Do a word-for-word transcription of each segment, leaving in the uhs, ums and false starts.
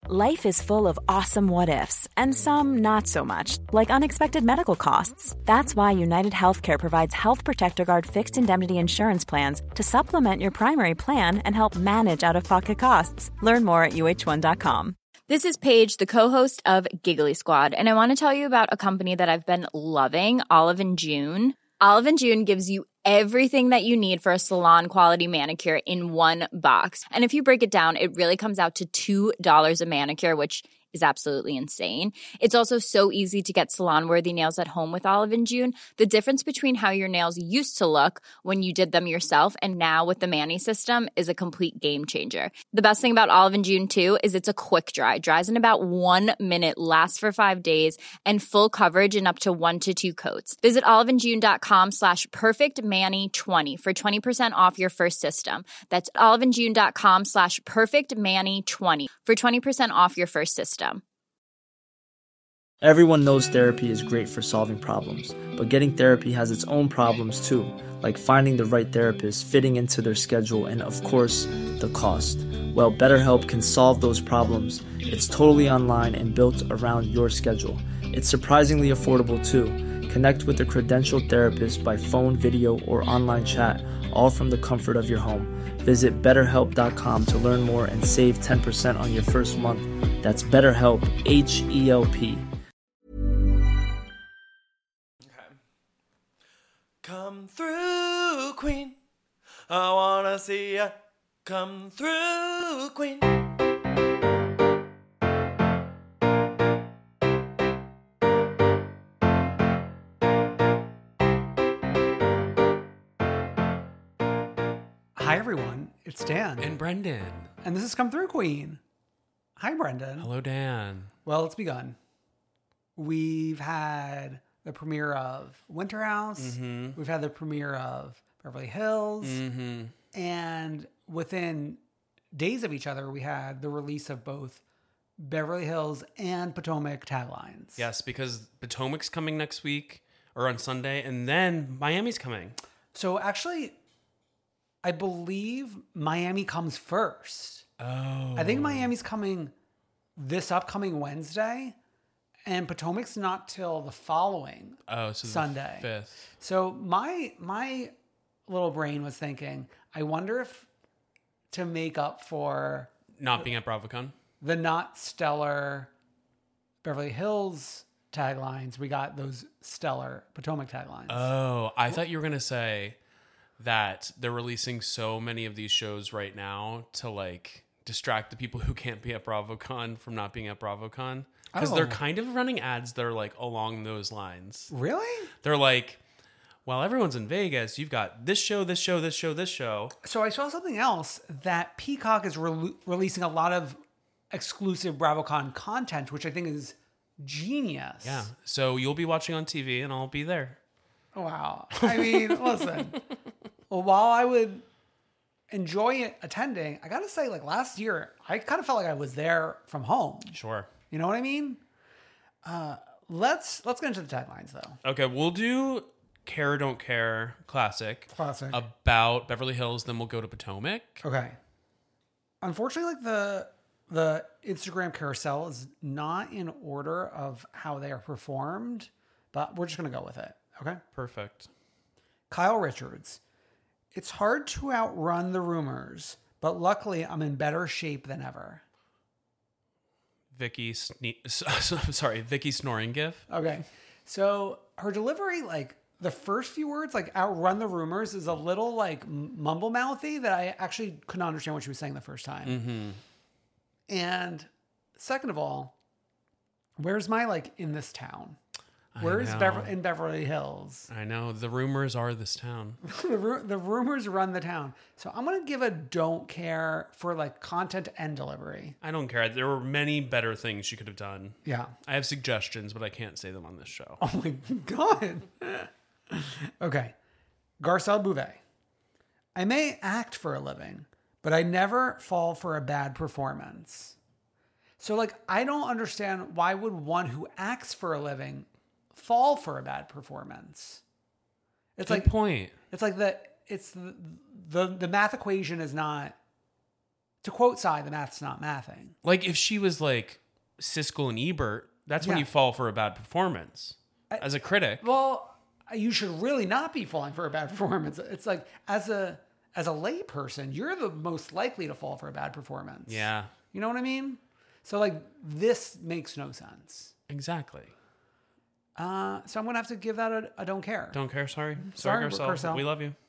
Life is full of awesome what-ifs, and some not so much, like unexpected medical costs. That's why United Healthcare provides Health Protector Guard fixed indemnity insurance plans to supplement your primary plan and help manage out-of-pocket costs. Learn more at U H one dot com. This is Paige, the co-host of Giggly Squad, and I want to tell you about a company that I've been loving, Olive and June. Olive and June gives you everything that you need for a salon-quality manicure in one box. And if you break it down, it really comes out to two dollars a manicure, which is absolutely insane. It's also so easy to get salon-worthy nails at home with Olive and June. The difference between how your nails used to look when you did them yourself and now with the Mani system is a complete game changer. The best thing about Olive and June, too, is it's a quick dry. Dries in about one minute, lasts for five days, and full coverage in up to one to two coats. Visit oliveandjune.com slash perfectmani20 for twenty percent off your first system. That's oliveandjune.com slash perfectmani20 for twenty percent off your first system. Everyone knows therapy is great for solving problems, but getting therapy has its own problems too, like finding the right therapist, fitting into their schedule, and of course, the cost. Well, BetterHelp can solve those problems. It's totally online and built around your schedule. It's surprisingly affordable too. Connect with a credentialed therapist by phone, video, or online chat, all from the comfort of your home. Visit better help dot com to learn more and save ten percent on your first month. That's BetterHelp, H E L P. Okay. Come through, Queen. I wanna see ya. Come through, Queen. Hi, everyone. It's Dan. And Brendan. And this has Come Through, Queen. Hi, Brendan. Hello, Dan. Well, it's begun. We've had the premiere of Winter House. Mm-hmm. We've had the premiere of Beverly Hills. Mm-hmm. And within days of each other, we had the release of both Beverly Hills and Potomac taglines. Yes, because Potomac's coming next week or on Sunday, and then Miami's coming. So actually, I believe Miami comes first. Oh. I think Miami's coming this upcoming Wednesday, and Potomac's not till the following oh, so Sunday. The fifth. So my my little brain was thinking, I wonder if to make up for Not being at BravoCon? the not stellar Beverly Hills taglines, we got those stellar Potomac taglines. Oh, I thought you were going to say that they're releasing so many of these shows right now to like distract the people who can't be at BravoCon from not being at BravoCon. Because Oh. they're kind of running ads that are like along those lines. Really? They're like, while everyone's in Vegas, you've got this show, this show, this show, this show. So I saw something else that Peacock is re- releasing a lot of exclusive BravoCon content, which I think is genius. Yeah. So you'll be watching on T V and I'll be there. Wow. I mean, listen. Well, while I would enjoy it attending, I got to say, like last year, I kind of felt like I was there from home. Sure. You know what I mean? Uh, let's let's get into the taglines, though. Okay, we'll do Care or Don't Care classic. Classic. About Beverly Hills, then we'll go to Potomac. Okay. Unfortunately, like the the Instagram carousel is not in order of how they are performed, but we're just gonna go with it. Okay. Perfect. Kyle Richards. It's hard to outrun the rumors, but luckily I'm in better shape than ever. Vicky, sne- sorry, Vicky snoring gif. Okay. So her delivery, like the first few words, like outrun the rumors, is a little like mumble mouthy that I actually couldn't understand what she was saying the first time. Mm-hmm. And second of all, where's my like in this town? Where's Bever- in Beverly Hills? I know. The rumors are this town. the, ru- the rumors run the town. So I'm going to give a don't care for like content and delivery. I don't care. There were many better things she could have done. Yeah. I have suggestions, but I can't say them on this show. Oh my God. Okay. Garcelle Bouvet. I may act for a living, but I never fall for a bad performance. So like, I don't understand why would one who acts for a living fall for a bad performance. It's Good like point. It's like the it's the, the the math equation is not To quote Cy, the math's not mathing. Like if she was like Siskel and Ebert, that's when Yeah. you fall for a bad performance as a critic. Well, you should really not be falling for a bad performance. It's like as a as a lay person, you're the most likely to fall for a bad performance. Yeah, You know what I mean? So like this makes no sense. exactly. Uh, so I'm gonna have to give that a, a don't care. Don't care. Sorry, Sorry, sorry, Garcelle. Garcelle. We love you.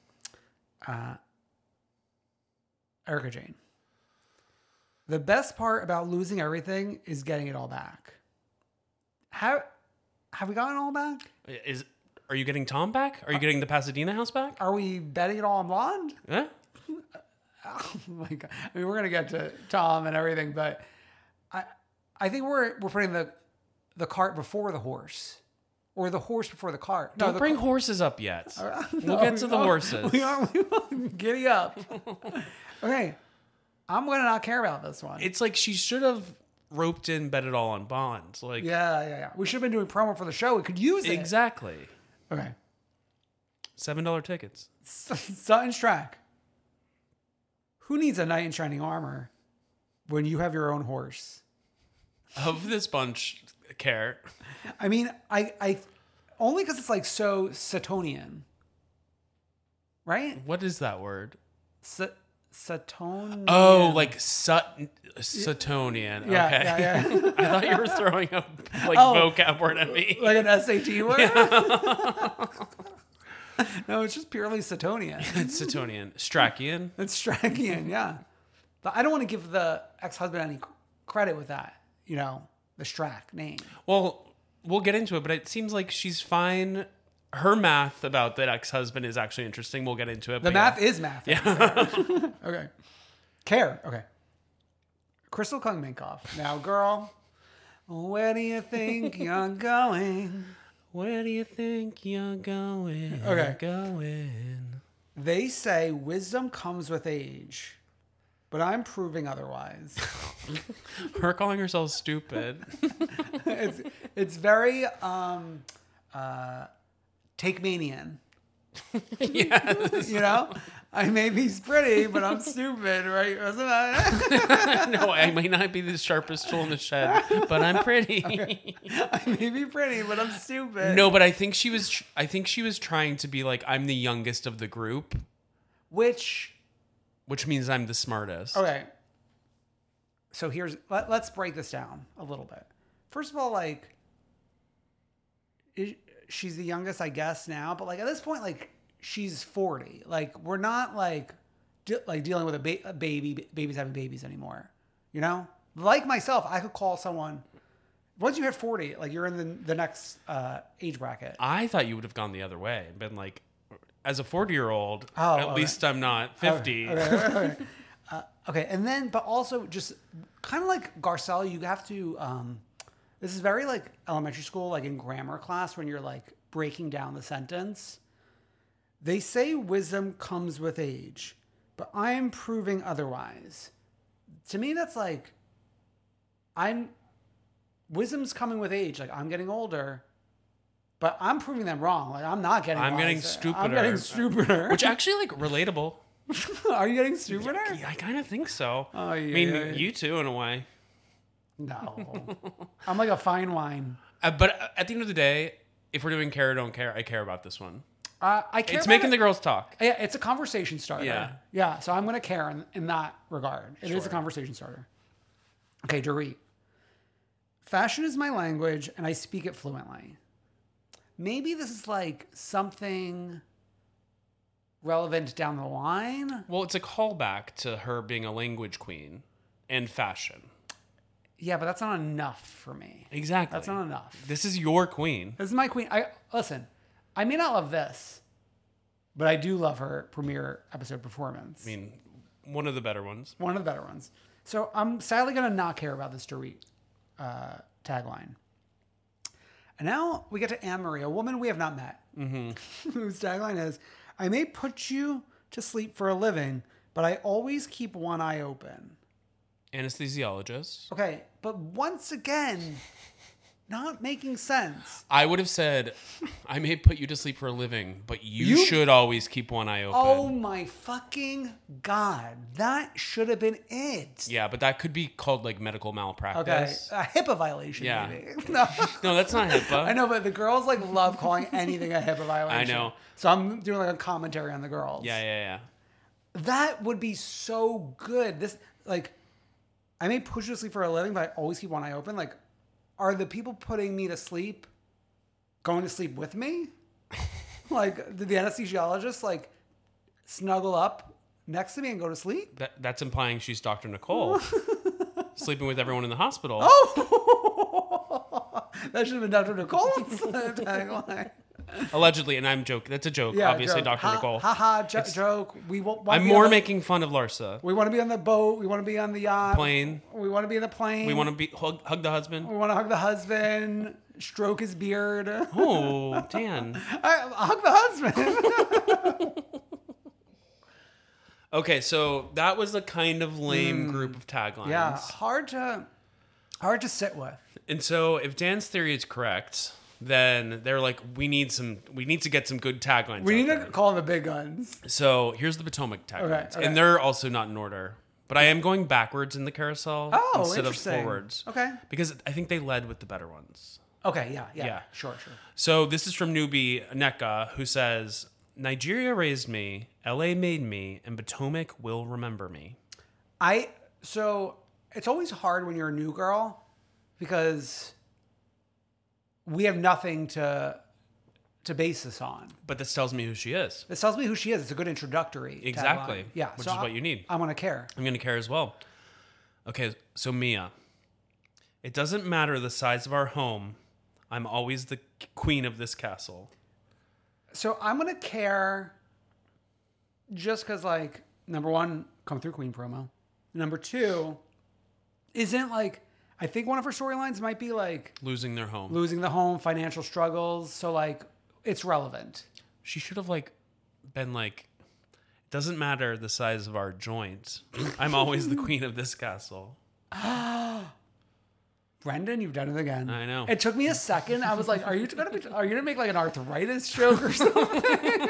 Erica Jane. The best part about losing everything is getting it all back. How have we gotten it all back? Is are you getting Tom back? Are you getting the Pasadena house back? Are we betting it all on blonde? Yeah. Oh my god! I mean, we're gonna get to Tom and everything, but I, I think we're we're putting the the cart before the horse, or the horse before the cart. Don't the bring car- horses up yet. We'll No, get to we the are- horses. We are, we are giddy up. Okay, I'm gonna not care about this one. It's like she should have roped in Bet It All on Bond. Like yeah, yeah, yeah. We should have been doing promo for the show. We could use it. exactly. Okay, Seven dollar tickets. Sutton's track. Who needs a knight in shining armor when you have your own horse? Of this bunch, care. I mean, I, I only because it's like so Satonian, right? What is that word? Sa- Satonian. Oh, like Sut Sutonian. Yeah, Okay. yeah, yeah. I thought you were throwing a like Oh. vocab word at me. Like an S A T word. No, it's just purely Satonian. It's Sutonian. Strachian. It's Strachian, yeah. But I don't want to give the ex-husband any credit with that. You know, the Strack name. Well, we'll get into it, but it seems like she's fine. Her math about that ex-husband is actually interesting. We'll get into it. The but math yeah. is math. Yeah. Okay. Care. Okay. Crystal Kung Minkoff. Now, girl, where do you think you're going? Where do you think you're going? Okay. Going. They say wisdom comes with age, but I'm proving otherwise. Her calling herself stupid. it's it's very um uh take manian. Yes. You know? I may be pretty, but I'm stupid, right? Wasn't I? No, I may not be the sharpest tool in the shed, but I'm pretty. I may be pretty, but I'm stupid. No, but I think she was. Tr- I think she was trying to be like, I'm the youngest of the group, Which which means I'm the smartest. okay. So here's let, let's break this down a little bit. First of all, like is, she's the youngest, I guess, now, but like at this point, like she's forty. Like we're not like de- like dealing with a, ba- a baby, babies having babies anymore. You know, like myself, I could call someone. Once you hit forty, like you're in the the next uh, age bracket. I thought you would have gone the other way and been like, as a forty-year-old, Oh, at okay. least I'm not fifty. Okay, okay, okay. Uh, okay, and then, but also just kind of like Garcelle, you have to. Um, this is very like elementary school, like in grammar class, when you're like breaking down the sentence. They say wisdom comes with age, but I am proving otherwise. To me, that's like, I'm, wisdom's coming with age. Like, I'm getting older, but I'm proving them wrong. Like, I'm not getting I'm getting wiser. stupider. I'm getting stupider. Which actually, like, relatable. Are you getting stupider? I kind of think so. Oh, I yeah, mean, yeah. you too, in a way. No. I'm like a fine wine. Uh, but at the end of the day, if we're doing care or don't care, I care about this one. Uh, I care It's about making it- the girls talk. Yeah, it's a conversation starter. Yeah. Yeah, so I'm going to care in, in that regard. It is a Sure. conversation starter. Okay, Dorit. Fashion is my language, and I speak it fluently. Maybe this is like something relevant down the line. Well, it's a callback to her being a language queen and fashion. Yeah, but that's not enough for me. Exactly. That's not enough. This is your queen. This is my queen. I listen. I may not love this, but I do love her premiere episode performance. I mean, one of the better ones. One of the better ones. So I'm sadly going to not care about this Dorit uh, tagline. And now we get to Anne Marie, a woman we have not met, mm-hmm. whose tagline is, I may put you to sleep for a living, but I always keep one eye open. Anesthesiologist. Okay, but once again, not making sense. I would have said, I may put you to sleep for a living, but you, You- should always keep one eye open. Oh my fucking God. That should have been it. Yeah, but that could be called like medical Okay. malpractice. A HIPAA violation, Yeah. maybe. No. No, that's not HIPAA. I know, but the girls like love calling anything a HIPAA violation. I know. So I'm doing like a commentary on the girls. Yeah, yeah, yeah. That would be so good. This, like, I may push you to sleep for a living, but I always keep one eye open. Like, are the people putting me to sleep going to sleep with me? Like, did the anesthesiologist, like, snuggle up next to me and go to sleep? That, that's implying she's Doctor Nicole. Sleeping with everyone in the hospital. Oh! That should have been Doctor Nicole's tagline. Allegedly, and I'm joking. That's a joke. Yeah, Obviously, joke. Doctor Ha, Nicole. Ha ha, jo- joke. We w- I'm more making fun of Larsa. We want to be on the boat. We want to be on the yacht. Plane. We want to be in the plane. We want to be hug, hug the husband. We want to hug the husband, stroke his beard. Oh, Dan. I, hug the husband. Okay, so that was a kind of lame group of taglines. Yeah, hard to hard to sit with. And so if Dan's theory is correct, then they're like, we need some, we need to get some good taglines. We out need there. to call them the big guns. So here's the Potomac taglines, Okay, okay. and they're also not in order. But I am going backwards in the carousel Oh, instead of interesting. forwards. Okay. Because I think they led with the better ones. Okay, yeah, yeah, Yeah. sure, sure. So this is from newbie Neka, who says, Nigeria raised me, L A made me, and Potomac will remember me. I so it's always hard when you're a new girl because we have nothing to to base this on. But this tells me who she is. This tells me who she is. It's a good introductory. Exactly. tagline. Yeah. Which so is what I- you need. I want to care. I'm going to care as well. Okay, so Mia. It doesn't matter the size of our home. I'm always the queen of this castle. So I'm gonna care just because, like, number one, come through Queen promo. Number two, isn't like I think one of her storylines might be like Losing their home. losing the home, financial struggles. So like it's relevant. She should have like been like, it doesn't matter the size of our joint. I'm always the queen of this castle. Brendan, you've done it again. I know. It took me a second. I was like, "Are you gonna be? Are you gonna make like an arthritis joke or something?"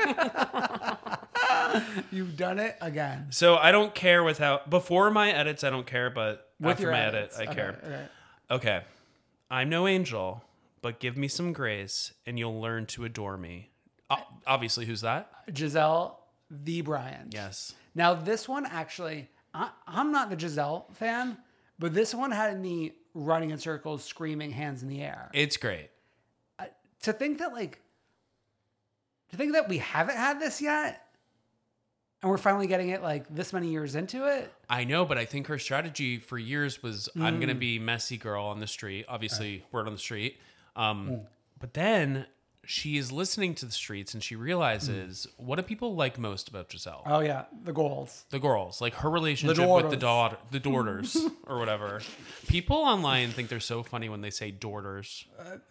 You've done it again. So I don't care with how, before my edits, I don't care, but With after your my edits. edit, I Okay, care. okay. Okay. I'm no angel, but give me some grace and you'll learn to adore me. O- obviously, who's that? Giselle the Bryant. Yes. Now this one actually, I, I'm not the Giselle fan, but this one had me running in circles, screaming, hands in the air. It's great. to think that like, to think that we haven't had this yet, and we're finally getting it like this many years into it. I know, but I think her strategy for years was I'm going to be messy girl on the street. Obviously, word on the street. Um, But then she is listening to the streets and she realizes what do people like most about Giselle? Oh yeah, the goals. The girls, like her relationship with the daughter, the daughters, or whatever. People online think they're so funny when they say daughters.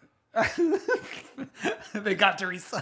They got Teresa.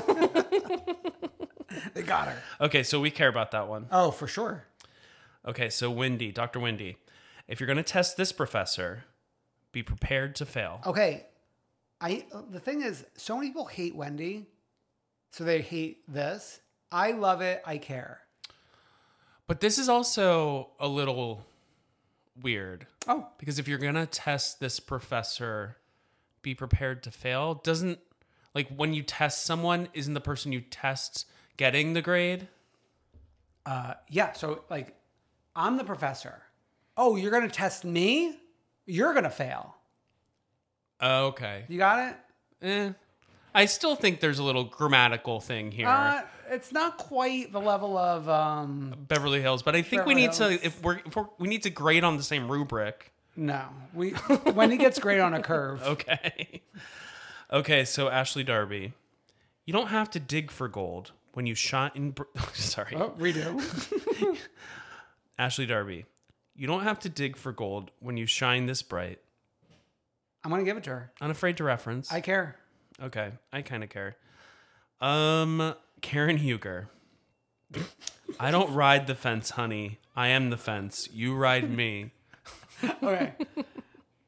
They got her. Okay, so we care about that one. Oh, for sure. Okay, so Wendy, Doctor Wendy, if you're going to test this professor, be prepared to fail. Okay, I the thing is, so many people hate Wendy, so they hate this. I love it. I care. But this is also a little weird. Oh, Because if you're going to test this professor, be prepared to fail, doesn't, like when you test someone, isn't the person you test getting the grade? uh, yeah. So like, I'm the professor. Oh, you're gonna test me? You're gonna fail. Okay. You got it? Eh. I still think there's a little grammatical thing here. Uh, it's not quite the level of um. Beverly Hills, but I think we Beverly need Hills. to if we're, if we're we need to grade on the same rubric. No, we when he gets great on a curve. Okay. Okay, so Ashley Darby, you don't have to dig for gold when you shine in br- sorry. Oh, redo. Ashley Darby, you don't have to dig for gold when you shine this bright. I'm gonna give it to her. Unafraid to reference. I care. Okay, I kind of care. Um, Karen Huger. I don't ride the fence, honey. I am the fence. You ride me. Okay.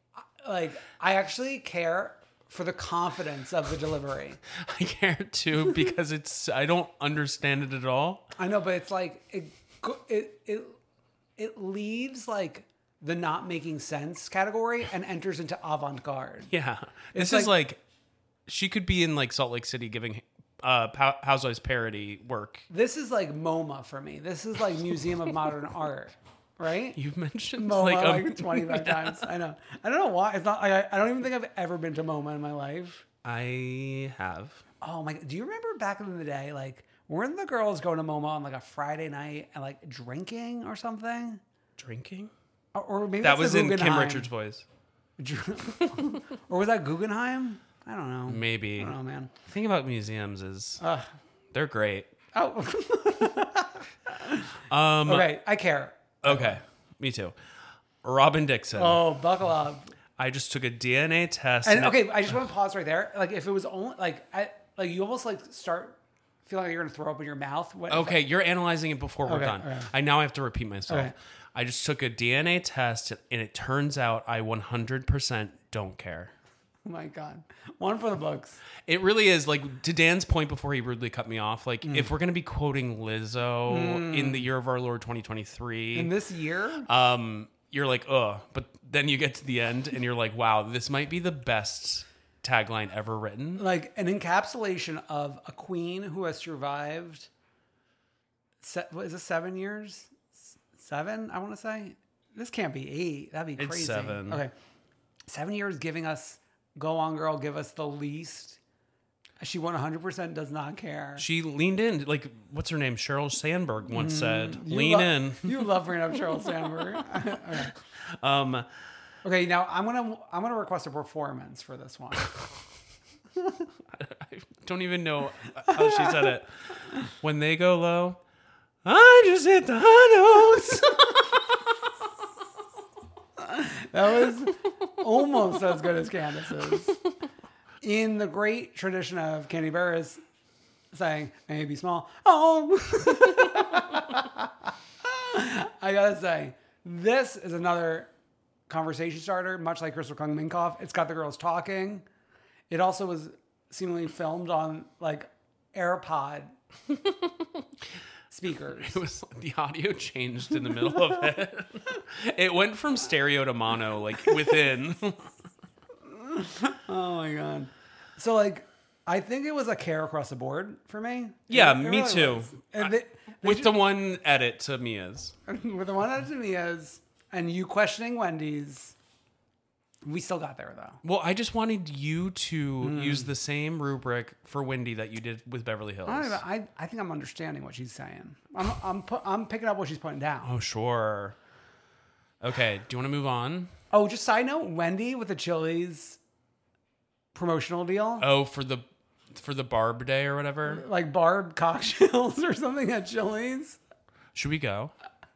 like I actually care for the confidence of the delivery. I care too because it's I don't understand it at all. I know, but it's like it it it it leaves like the not making sense category and enters into avant-garde. Yeah, this It's is like, like she could be in like Salt Lake City giving uh Pow- Housewives parody work. This is like MoMA for me. This is like Museum of Modern Art, right? You've mentioned MoMA like, like, um, twenty-five times. I know. I don't know why. It's not. I, I don't even think I've ever been to MoMA in my life. I have. Oh my! Do you remember back in the day, like weren't the girls going to MoMA on like a Friday night and like drinking or something? Drinking? Or, or maybe That that's was the in Kim Guggenheim. Richards' voice. Or was that Guggenheim? I don't know. Maybe. I don't know, man. The thing about museums is Ugh. they're great. Oh. Um, Okay, I care. Okay, me too. Robin Dixon. Oh, buckle up. I just took a D N A test. And it- okay, I just want to pause right there. Like, if it was only like, I like you almost like start feeling like you're gonna throw up in your mouth. When, Okay, you're analyzing it before we're Okay, done. okay. I now have to repeat myself. Okay. I just took a D N A test, and it turns out I one hundred percent don't care. Oh my god, one for the books. It really is, like, to Dan's point before he rudely cut me off, like, Mm. if we're going to be quoting Lizzo in the year of our Lord twenty twenty-three, In this year, um, you're like, ugh. But then you get to the end, and you're like, wow, this might be the best tagline ever written. like an encapsulation of a queen who has survived. Se- what is it? Seven years? S- Seven? I want to say. This can't be eight. That'd be It's crazy. seven. Okay, seven years giving us. Go on, girl. Give us the least. She one hundred percent does not care. She leaned in, like, what's her name? Sheryl Sandberg once said, Mm, You lean lo- in. You love bringing up Sheryl Sandberg. Okay. Um, Okay, now I'm gonna I'm gonna request a performance for this one. I don't even know how she said it. When they go low, I just hit the high notes. That was almost as good as Candace's. In the great tradition of Candy Barris saying, maybe small. Oh, I gotta say, this is another conversation starter, much like Crystal Kung Minkoff. It's got the girls talking. It also was seemingly filmed on like AirPod speakers. It was the audio changed in the middle of it. It went from stereo to mono, like within. Oh my god! So like, I think it was a care across the board for me. Yeah, It- it me really too. was. And they- they With ju- the one edit to Mia's. with the one to Mia's and you questioning Wendy's, we still got there though. Well, I just wanted you to use the same rubric for Wendy that you did with Beverly Hills. I, don't even, I I think I'm understanding what she's saying. I'm I'm pu- I'm picking up what she's putting down. Oh, sure. Okay, do you want to move on? Oh, just side note, Wendy with the Chili's promotional deal, Oh, for the for the Barb Day or whatever. like Barb cocktails or something at Chili's. Should we go?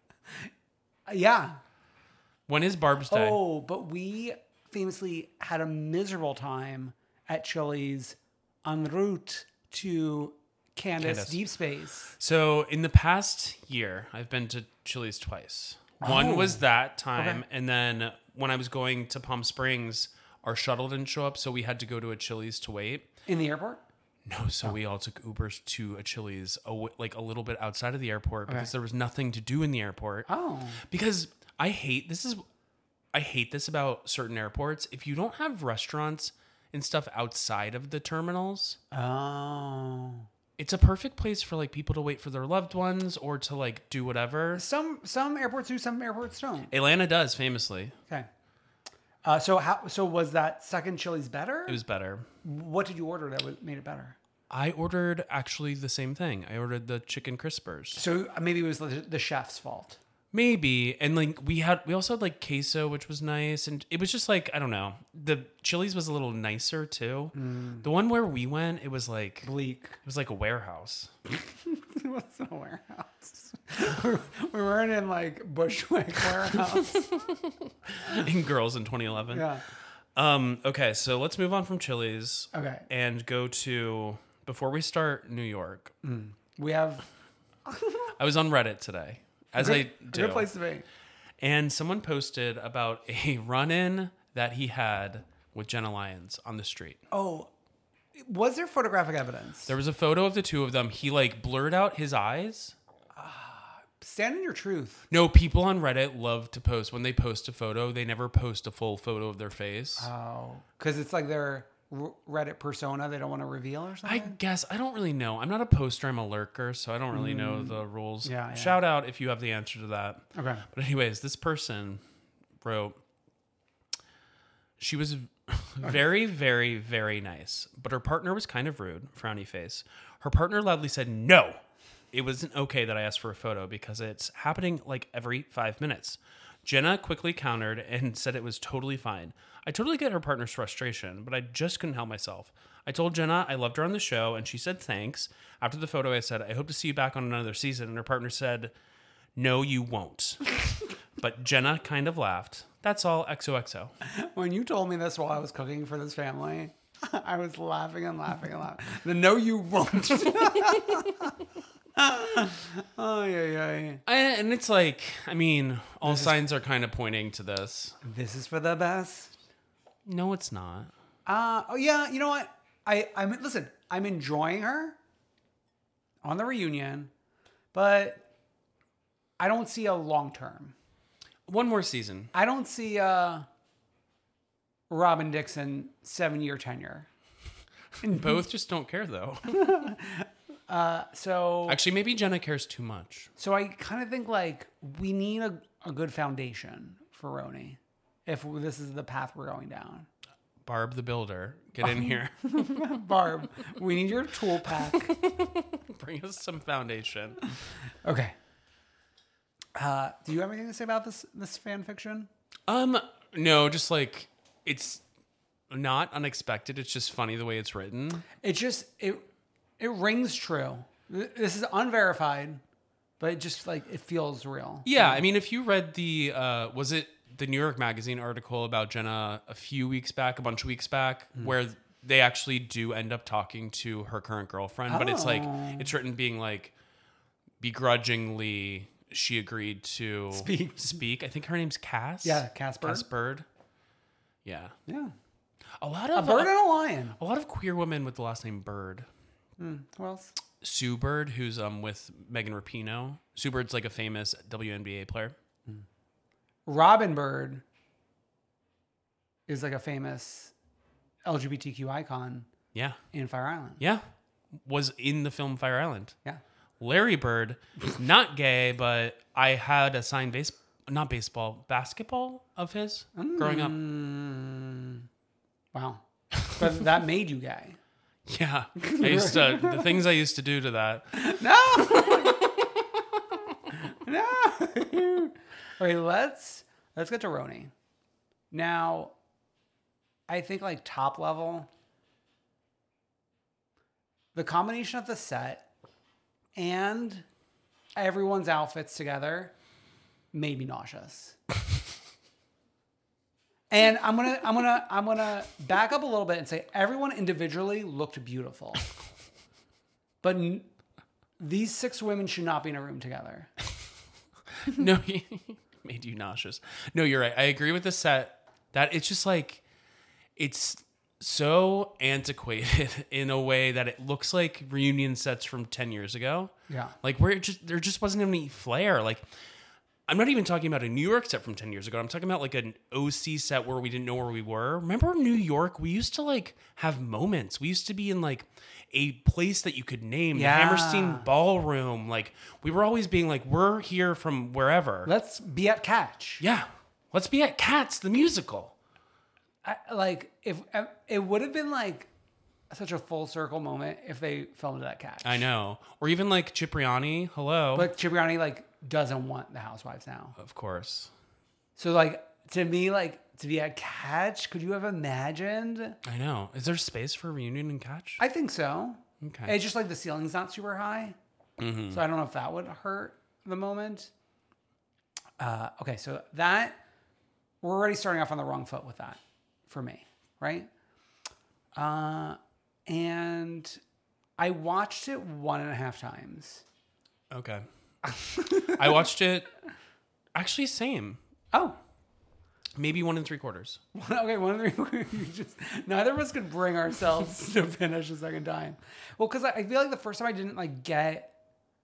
Yeah. When is Barb's Day? Oh, but we famously had a miserable time at Chili's en route to Candace, Candace. Deep Space. So in the past year, I've been to Chili's twice. One Oh. was that time, Okay. and then when I was going to Palm Springs, our shuttle didn't show up, so we had to go to a Chili's to wait. In the airport? No, so we all took Ubers to a Chili's, a w- like a little bit outside of the airport, because there was nothing to do in the airport. Oh. Because I hate this is, I hate this about certain airports. If you don't have restaurants and stuff outside of the terminals, Oh. it's a perfect place for like people to wait for their loved ones or to like do whatever. Some some airports do, some airports don't. Atlanta does famously. Okay. Uh, so how so was that second Chili's better? It was better. What did you order that was, made it better? I ordered actually the same thing. I ordered the chicken crispers. So uh, maybe it was the, the chef's fault. Maybe. And like we had we also had like queso, which was nice, and it was just like, I don't know. The Chili's was a little nicer too. The one where we went, it was like Bleak. it was like a warehouse. It was a warehouse. We weren't in like Bushwick warehouse. in Girls in twenty eleven. Yeah. Um, okay, so let's move on from Chili's. Okay. And go to before we start New York. We have I was on Reddit today, as good, I a do, good place to be. and someone posted about a run-in that he had with Jenna Lyons on the street. Oh, was there photographic evidence? There was a photo of the two of them. He like blurred out his eyes. Stand in your truth. No, people on Reddit love to post. When they post a photo, they never post a full photo of their face. Oh, because it's like their R- Reddit persona they don't want to reveal or I something? guess. I don't really know. I'm not a poster. I'm a lurker, so I don't really know the rules. Yeah, yeah. Shout out if you have the answer to that. Okay. But anyways, this person wrote, she was very, very, very nice, but her partner was kind of rude, frowny face. Her partner loudly said, no, it wasn't okay that I asked for a photo because it's happening like every five minutes. Jenna quickly countered and said it was totally fine. I totally get her partner's frustration, but I just couldn't help myself. I told Jenna I loved her on the show, and she said thanks. After the photo, I said, I hope to see you back on another season, and her partner said, no, you won't. But Jenna kind of laughed. That's all, X O X O. When you told me this while I was cooking for this family, I was laughing and laughing and laughing. The no, you won't. Oh, yeah, yeah, yeah. And it's like, I mean, all signs are kind of pointing to this. This is for the best. No, it's not. Uh, oh, yeah, you know what? I, I'm, listen, I'm enjoying her on the reunion, but I don't see a long term. One more season. I don't see a Robin Dixon seven year tenure. Both just don't care, though. Uh, so Actually, maybe Jenna cares too much. So I kind of think like we need a, a good foundation for Roni if this is the path we're going down. Barb the Builder, get in here. Barb, we need your tool pack. Bring us some foundation. Okay. Uh, do you have anything to say about this this fan fiction? Um, no, just like it's not unexpected. It's just funny the way it's written. It just it it rings true. This is unverified, but it just like it feels real. Yeah, I mean, if you read the uh, was it the New York Magazine article about Jenna a few weeks back, a bunch of weeks back, mm. where they actually do end up talking to her current girlfriend, oh. but it's like it's written being like begrudgingly she agreed to speak. Speak. I think her name's Cass. Yeah, Cass Bird. Cass Bird. Yeah. Yeah. A lot of a bird uh, and a lion. A lot of queer women with the last name Bird. Mm, who else? Sue Bird, who's um with Megan Rapinoe. Sue Bird's like a famous W N B A player. Mm. Robin Bird is like a famous L G B T Q icon. Yeah. In Fire Island. Yeah. Was in the film Fire Island. Yeah. Larry Bird, not gay, but I had a signed base, not baseball, basketball of his mm. growing up. Wow. But that made you gay. Yeah. I used to, the things I used to do to that. No. No. Okay, let's, let's get to Roni. Now, I think like top level, the combination of the set and everyone's outfits together made me nauseous. And I'm gonna, I'm gonna, I'm gonna back up a little bit and say everyone individually looked beautiful, but n- these six women should not be in a room together. No, he made you nauseous. No, you're right. I agree with the set that it's just like it's so antiquated in a way that it looks like reunion sets from ten years ago. Yeah. Like where it just, there just wasn't any flair. Like I'm not even talking about a New York set from ten years ago. I'm talking about like an O C set where we didn't know where we were. Remember New York? We used to like have moments. We used to be in like a place that you could name, yeah. the Hammerstein Ballroom. Like we were always being like, we're here from wherever. Let's be at Catch. Yeah. Let's be at Cats, the musical. I, like if it would have been like such a full circle moment if they filmed it at Catch. I know, or even like Cipriani. Hello, but Cipriani like doesn't want the Housewives now. Of course. So like to me, like to be at Catch, could you have imagined? I know. Is there space for a reunion in Catch? I think so. Okay. It's just like the ceiling's not super high, mm-hmm. so I don't know if that would hurt the moment. Uh, okay, so that we're already starting off on the wrong foot with that. For me, right? Uh, and I watched it one and a half times. Okay. I watched it, actually same. Oh. Maybe one and three quarters. Okay, one and three. You just neither of us could bring ourselves to finish a second time. Well, because I, I feel like the first time I didn't like get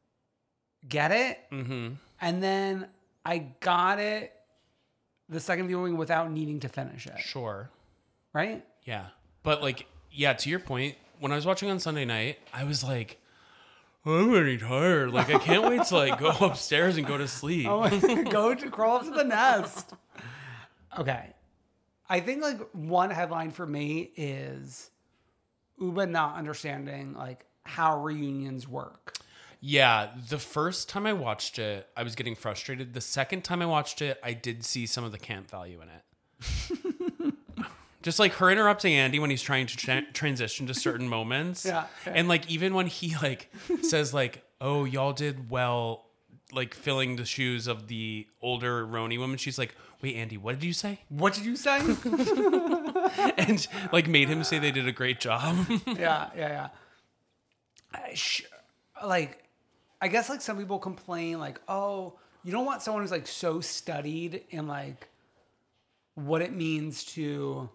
get it, Mm-hmm. and then I got it the second viewing without needing to finish it. Sure. Right? Yeah. But like, yeah, to your point, when I was watching on Sunday night, I was like, I'm really tired. Like, I can't wait to like go upstairs and go to sleep. Oh, go to crawl up to the nest. Okay. I think like one headline for me is Uba not understanding like how reunions work. Yeah, the first time I watched it, I was getting frustrated. The second time I watched it, I did see some of the camp value in it. Just like her interrupting Andy when he's trying to tra- transition to certain moments. Yeah. And like even when he like says like, oh, y'all did well, like filling the shoes of the older Roni woman. She's like, wait, Andy, what did you say? What did you say? And like made him say they did a great job. yeah, yeah, yeah. I sh- like, I guess like some people complain like, oh, you don't want someone who's like so studied in like what it means to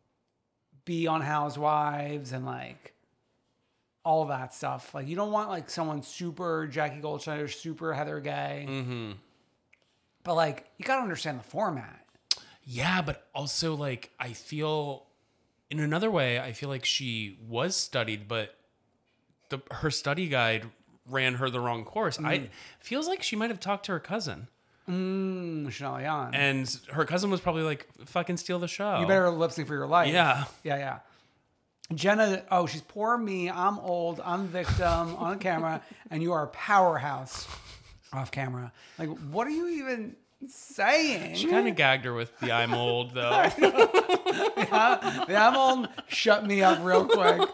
be on Housewives and like all that stuff. Like you don't want like someone super Jackie Goldschneider, super Heather Gay. Mm-hmm. But like you gotta understand the format. Yeah, but also like I feel in another way, I feel like she was studied, but the her study guide ran her the wrong course. Mm. I feels like she might have talked to her cousin. Mm, Chanel Yan. And her cousin was probably like, fucking steal the show. You better lip sync for your life. Yeah. Yeah, yeah. Jenna, oh, she's poor me. I'm old. I'm victim on camera. And you are a powerhouse off camera. Like, what are you even saying? She kind of gagged her with the I'm old, though. yeah, the I'm old shut me up real quick.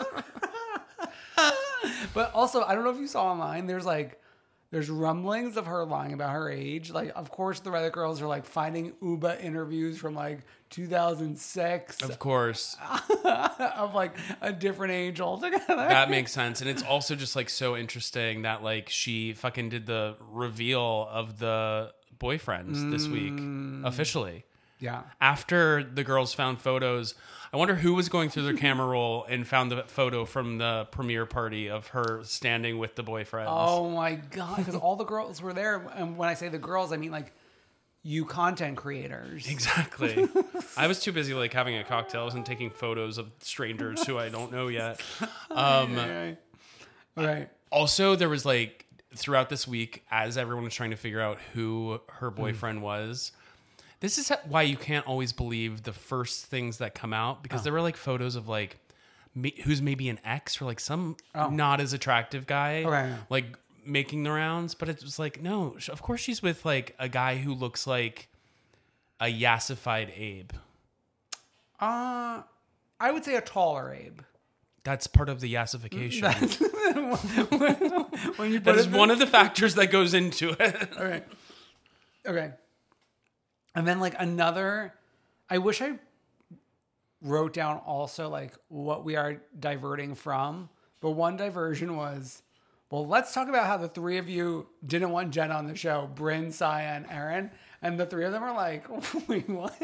But also, I don't know if you saw online, there's like, there's rumblings of her lying about her age. Like, of course, the Reddit girls are like finding Uba interviews from like two thousand six. Of course. Of like a different age altogether. That makes sense. And it's also just like so interesting that like she fucking did the reveal of the boyfriends mm. this week officially. Yeah. After the girls found photos, I wonder who was going through their camera roll and found the photo from the premiere party of her standing with the boyfriends. Oh my God. Because all the girls were there. And when I say the girls, I mean like you content creators. Exactly. I was too busy like having a cocktail. I wasn't taking photos of strangers who I don't know yet. Um, okay. Okay. Also, there was like throughout this week, as everyone was trying to figure out who her boyfriend mm. was, this is why you can't always believe the first things that come out, because oh. there were like photos of like me, who's maybe an ex or like some oh. not as attractive guy, okay. like making the rounds. But it was like, no, of course she's with like a guy who looks like a yassified Abe. Uh, I would say a taller Abe. That's part of the yassification. That's, when, when you put that is it, one of the factors that goes into it. Okay. Okay. And then like another, I wish I wrote down also like what we are diverting from. But one diversion was, well, let's talk about how the three of you didn't want Jenna on the show, Brynn, Saya, and Aaron. And the three of them are like, wait, what?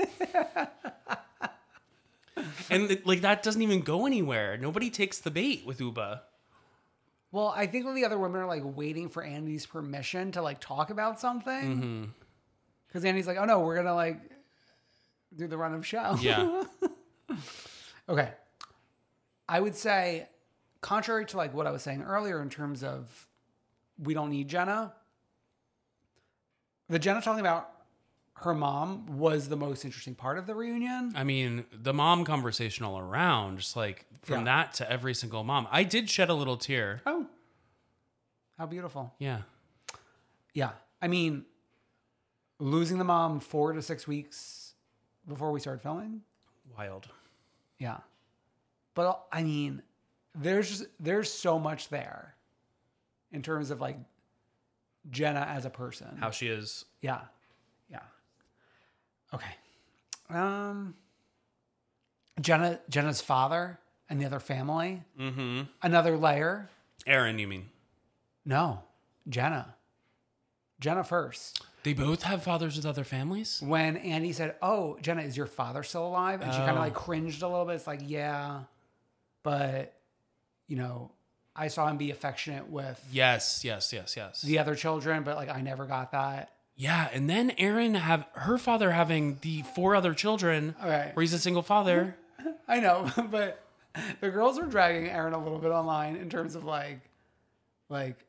And like that doesn't even go anywhere. Nobody takes the bait with Uba. Well, I think the other women are like waiting for Andy's permission to like talk about something. Mm-hmm. Because Andy's like, oh no, we're going to like do the run of show. Yeah. Okay. I would say, contrary to like what I was saying earlier in terms of we don't need Jenna, the Jenna talking about her mom was the most interesting part of the reunion. I mean, the mom conversation all around, just like from yeah. that to every single mom. I did shed a little tear. Oh. How beautiful. Yeah. Yeah. I mean, losing the mom four to six weeks before we started filming. Wild. Yeah. But I mean, there's just, there's so much there in terms of like Jenna as a person. How she is. Yeah. Yeah. Okay. Um, Jenna, Jenna's father and the other family. Mm-hmm. Another layer. Aaron, you mean? No. Jenna. Jenna first. They both have fathers with other families? When Andy said, "Oh, Jenna, is your father still alive?" And she kind of Oh. like cringed a little bit. It's like, yeah, but you know, I saw him be affectionate with Yes, yes, yes, yes. the other children, but like I never got that. Yeah, and then Erin have her father having the four other children, Okay. where he's a single father. I know, but the girls were dragging Erin a little bit online in terms of like, like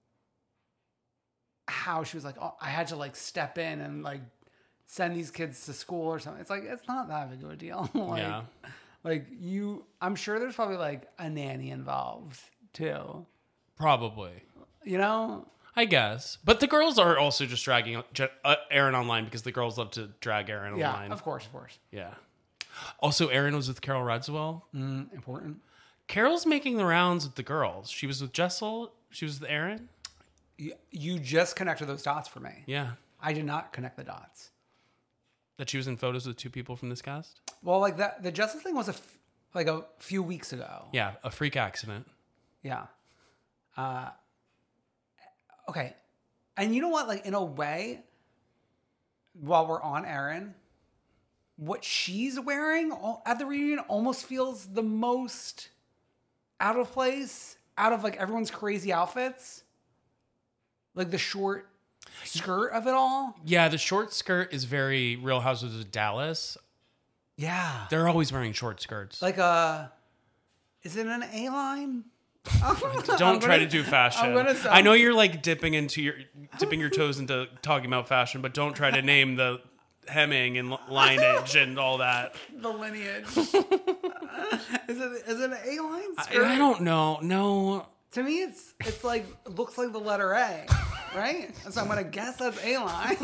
how she was like, oh, I had to like step in and like send these kids to school or something. It's like, it's not that big of a deal. like, Yeah. like you, I'm sure there's probably like a nanny involved too, Probably. you know? I guess. But the girls are also just dragging Je- uh, Erin online because the girls love to drag Erin Yeah, online. of course, of course. Yeah. Also, Erin was with Carol Radswell. Mm, important. Carol's making the rounds with the girls. She was with Jessel. She was with Erin. You, you just connected those dots for me. Yeah. I did not connect the dots. That she was in photos with two people from this cast. Well, like that, the Justice thing was a f- like a few weeks ago. Yeah, a freak accident. Yeah. Uh, okay. And you know what? Like, in a way, while we're on Erin, what she's wearing al- at the reunion almost feels the most out of place out of like everyone's crazy outfits. Like the short skirt of it all. Yeah, the short skirt is very Real Housewives of Dallas. Yeah. They're always wearing short skirts. Like a, is it an A-line? Don't try to do fashion. I'm gonna sound- I know you're like dipping into your dipping your toes into talking about fashion, but don't try to name the hemming and lineage and all that. The lineage. is it is it an A-line I, skirt? I don't know. No. To me, it's it's like it looks like the letter A, right? So I'm gonna guess that's A-line.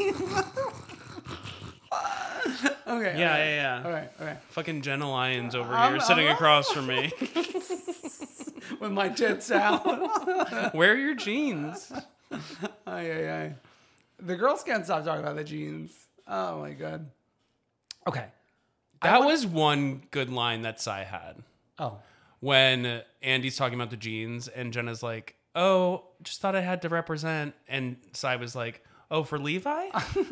okay. Yeah, okay. yeah, yeah. All right, all right. Fucking Jenna Lyons over I'm- here sitting I'm- across from me. With my tits out. Wear your jeans. Ay, ay, ay. The girls can't stop talking about the jeans. Oh my god. Okay. That was one good line that Sai had. Oh. When Andy's talking about the jeans and Jenna's like, oh, just thought I had to represent. And Sai was like, oh, for Levi?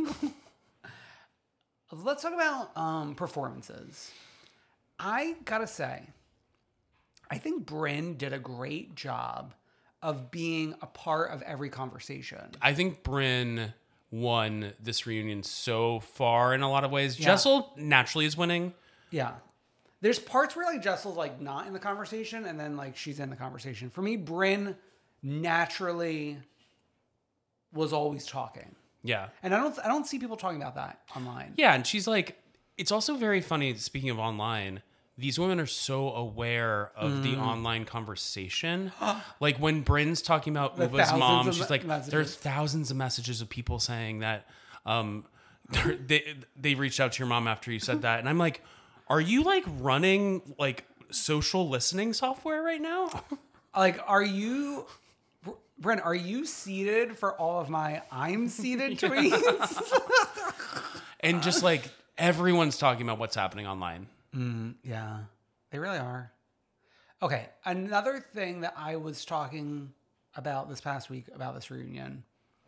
Let's talk about um, performances. I gotta say, I think Brynn did a great job of being a part of every conversation. I think Brynn won this reunion so far in a lot of ways. Yeah. Jessel naturally is winning. Yeah. There's parts where like Jessel's like not in the conversation and then like she's in the conversation. For me, Brynn naturally was always talking. Yeah. And I don't I don't see people talking about that online. Yeah, and she's like, it's also very funny, speaking of online, these women are so aware of Mm. the online conversation. Like when Bryn's talking about The Uva's thousands mom, of she's me- like, messages. there's thousands of messages of people saying that um, they they reached out to your mom after you said that. And I'm like, are you like running like social listening software right now? Like, are you, Br- Brynn, are you seated for all of my I'm seated tweets? And just like everyone's talking about what's happening online. Yeah, they really are. Okay, another thing that I was talking about this past week about this reunion,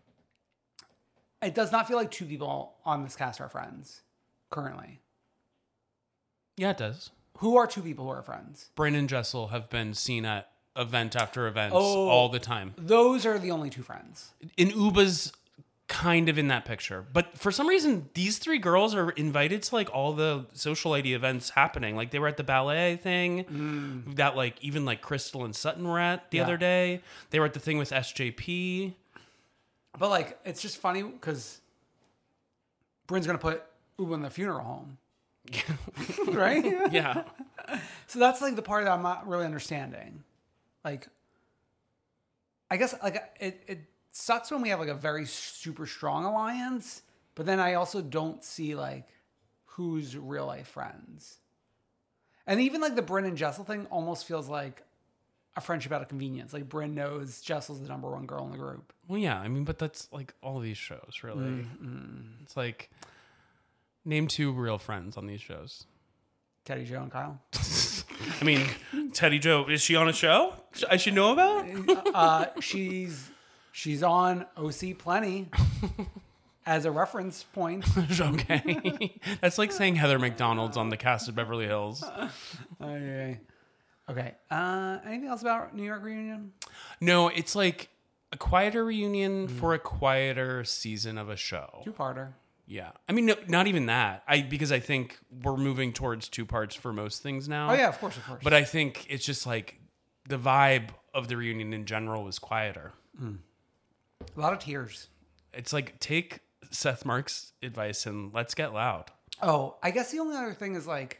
it does not feel like two people on this cast are friends currently. Yeah, it does. Who are two people who are friends? Brynn and Jessel have been seen at event after event Oh. all the time. Those are the only two friends. And Uba's kind of in that picture. But for some reason, these three girls are invited to like all the social idea events happening. Like they were at the ballet thing that like even like Crystal and Sutton were at the Yeah. other day. They were at the thing with S J P. But like, it's just funny because Brynn's gonna put Uba in the funeral home, right? Yeah. So that's like the part that I'm not really understanding. Like, I guess like it, it sucks when we have like a very super strong alliance, but then I also don't see like who's real life friends. And even like the Brynn and Jessel thing almost feels like a friendship out of convenience. Like Brynn knows Jessel's the number one girl in the group. Well, yeah. I mean, but that's like all of these shows, really. Mm-hmm. It's like name two real friends on these shows. Teddy, Joe, and Kyle. I mean, Teddy Joe, is she on a show I should know about? Uh, she's she's on O C plenty. as a reference point. Okay. That's like saying Heather McDonald's on the cast of Beverly Hills. Okay. Okay. Uh, anything else about New York reunion? No, it's like a quieter reunion for a quieter season of a show. Two-parter. Yeah. I mean, no, not even that. I because I think we're moving towards two parts for most things now. Oh, yeah, of course, of course. But I think it's just like the vibe of the reunion in general was quieter. A lot of tears. It's like take Seth Mark's advice and let's get loud. Oh, I guess the only other thing is like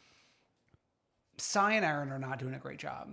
Cy and Aaron are not doing a great job.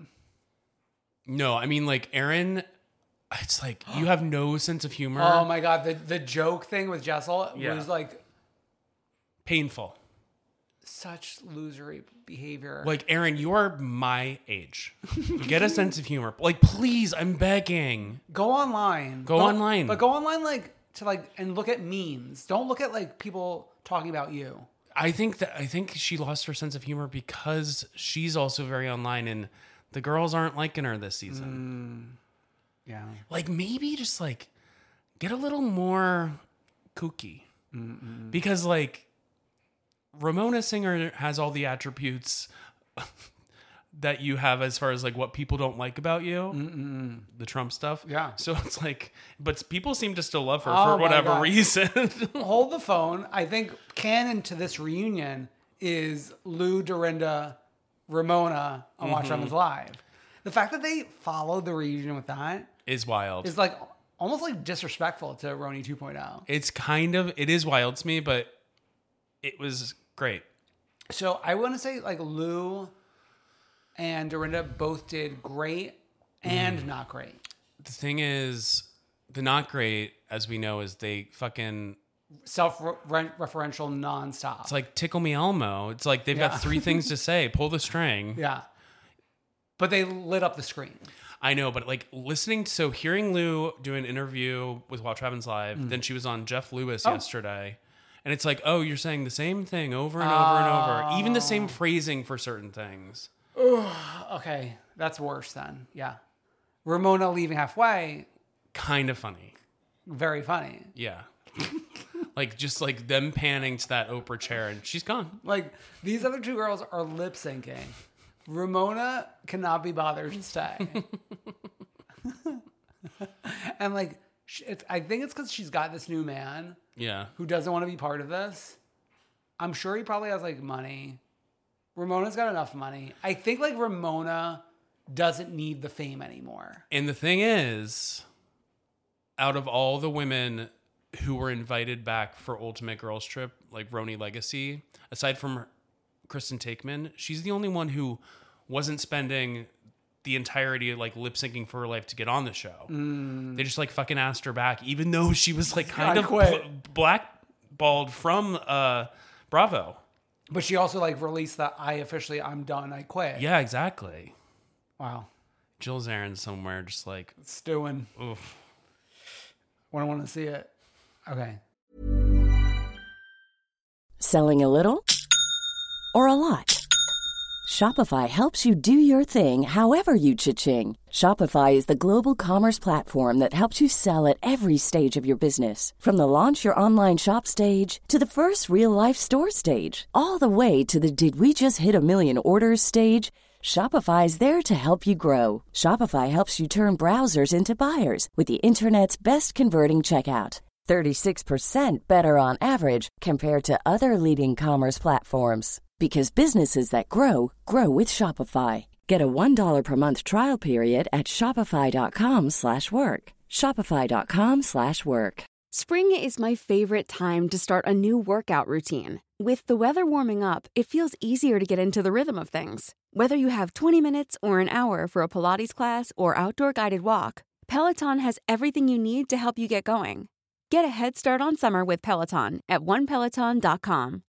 No, I mean like Aaron, it's like you have no sense of humor. Oh my God. The, the joke thing with Jessel Yeah. was like Painful. such losery behavior. Like, Aaron, you are my age. Get a sense of humor. Like, please, I'm begging. Go online. Go Don't- online. But go online like to like and look at memes. Don't look at like people talking about you. I think that I think she lost her sense of humor because she's also very online and the girls aren't liking her this season. Yeah. Like, maybe just like get a little more kooky. Mm-mm. Because like Ramona Singer has all the attributes that you have as far as like what people don't like about you, Mm-mm. the Trump stuff. Yeah. So it's like, but people seem to still love her Oh for my whatever God. reason. Hold the phone. I think canon to this reunion is Lou, Dorinda, Ramona on Watch Mm-hmm. Evans Live. The fact that they followed the reunion with that Is wild. is like almost like disrespectful to Roni two point oh. It's kind of, it is wild to me, but it was great. So I want to say like Lou and Dorinda both did great and not great. The thing is, the not great, as we know, is they fucking, Self-referential nonstop. it's like Tickle Me Elmo. It's like they've Yeah. got three things to say. Pull the string. Yeah. But they lit up the screen. I know, but like listening, so hearing Lou do an interview with Watch What Happens Live, then she was on Jeff Lewis Oh. yesterday. And it's like, oh, you're saying the same thing over and over and over. Even the same phrasing for certain things. Okay, that's worse then. Yeah. Ramona leaving halfway, Kind of funny. very funny. Yeah. Like just like them panning to that Oprah chair and she's gone. Like, these other two girls are lip syncing. Ramona cannot be bothered to stay. And like, sh- it's, I think it's because she's got this new man Yeah. who doesn't want to be part of this. I'm sure he probably has like money. Ramona's got enough money. I think like Ramona doesn't need the fame anymore. And the thing is, out of all the women who were invited back for Ultimate Girls Trip, like Roni Legacy, aside from Kristen Takeman, she's the only one who wasn't spending the entirety of like lip syncing for her life to get on the show. They just like fucking asked her back, even though she was like kind I of quit. bl- blackballed from uh, Bravo. But she also like released that I officially, I'm done, I quit. Yeah, exactly. Wow. Jill Zarin somewhere just like, Stewing. oof. When I want to see it. Okay. Selling a little or a lot? Shopify helps you do your thing however you cha-ching. Shopify is the global commerce platform that helps you sell at every stage of your business. From the launch your online shop stage to the first real life store stage, all the way to the did we just hit a million orders stage. Shopify is there to help you grow. Shopify helps you turn browsers into buyers with the internet's best converting checkout. thirty-six percent better on average compared to other leading commerce platforms. Because businesses that grow, grow with Shopify. Get a one dollar per month trial period at shopify.com slash work. Shopify.com slash work. Spring is my favorite time to start a new workout routine. With the weather warming up, it feels easier to get into the rhythm of things. Whether you have twenty minutes or an hour for a Pilates class or outdoor guided walk, Peloton has everything you need to help you get going. Get a head start on summer with Peloton at one peloton dot com.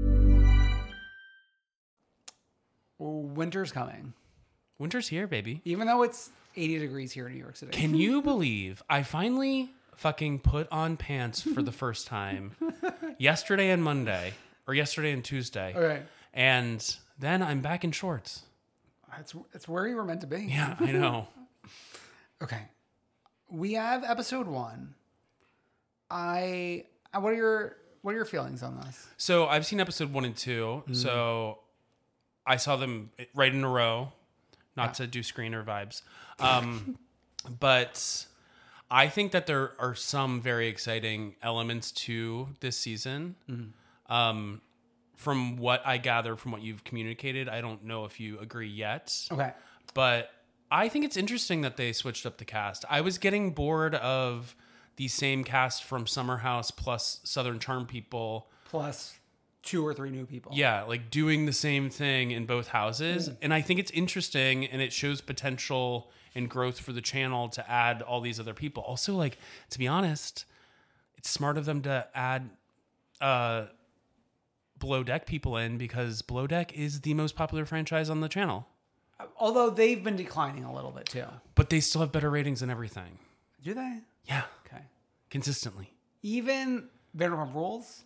Winter's coming. Winter's here, baby. Even though it's eighty degrees here in New York City. Can you believe I finally fucking put on pants for the first time yesterday and Monday, or yesterday and Tuesday. Okay. And then I'm back in shorts. It's, it's where you were meant to be. Yeah, I know. Okay. We have episode one. I Uh, What are your What are your feelings on this? So I've seen episode one and two. Mm. So I saw them right in a row, not to do screener vibes. Um, but I think that there are some very exciting elements to this season. Mm-hmm. Um, from what I gather from what you've communicated, I don't know if you agree yet. Okay. But I think it's interesting that they switched up the cast. I was getting bored of the same cast from Summer House plus Southern Charm people. Plus two or three new people. Yeah, like doing the same thing in both houses. Mm. And I think it's interesting and it shows potential and growth for the channel to add all these other people. Also, like, to be honest, it's smart of them to add uh, Below Deck people in because Below Deck is the most popular franchise on the channel. Although they've been declining a little bit too. But they still have better ratings than everything. Do they? Yeah. Okay. Consistently. Even Vanderpump Rules?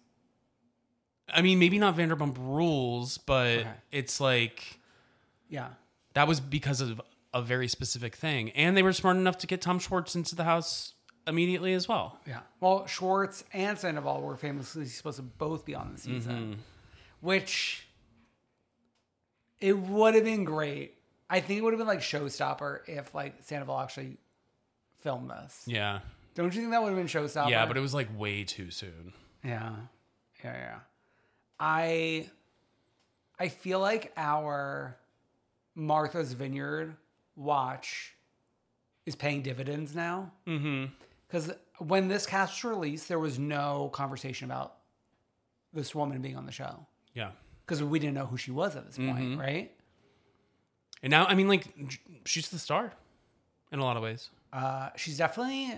I mean, maybe not Vanderpump Rules, but Okay. it's like Yeah. that was because of a very specific thing. And they were smart enough to get Tom Schwartz into the house immediately as well. Yeah. Well, Schwartz and Sandoval were famously supposed to both be on the season, Mm-hmm. which it would have been great. I think it would have been like showstopper if like Sandoval actually filmed this. Yeah. Don't you think that would have been showstopper? Yeah, but it was like way too soon. Yeah. Yeah, yeah. I I feel like our Martha's Vineyard watch is paying dividends now. Mm-hmm. Because when this cast was released, there was no conversation about this woman being on the show. Yeah. Because we didn't know who she was at this point, right? And now, I mean, like, she's the star in a lot of ways. Uh, she's definitely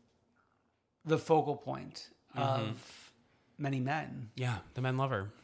the focal point of many men. Yeah, the men love her.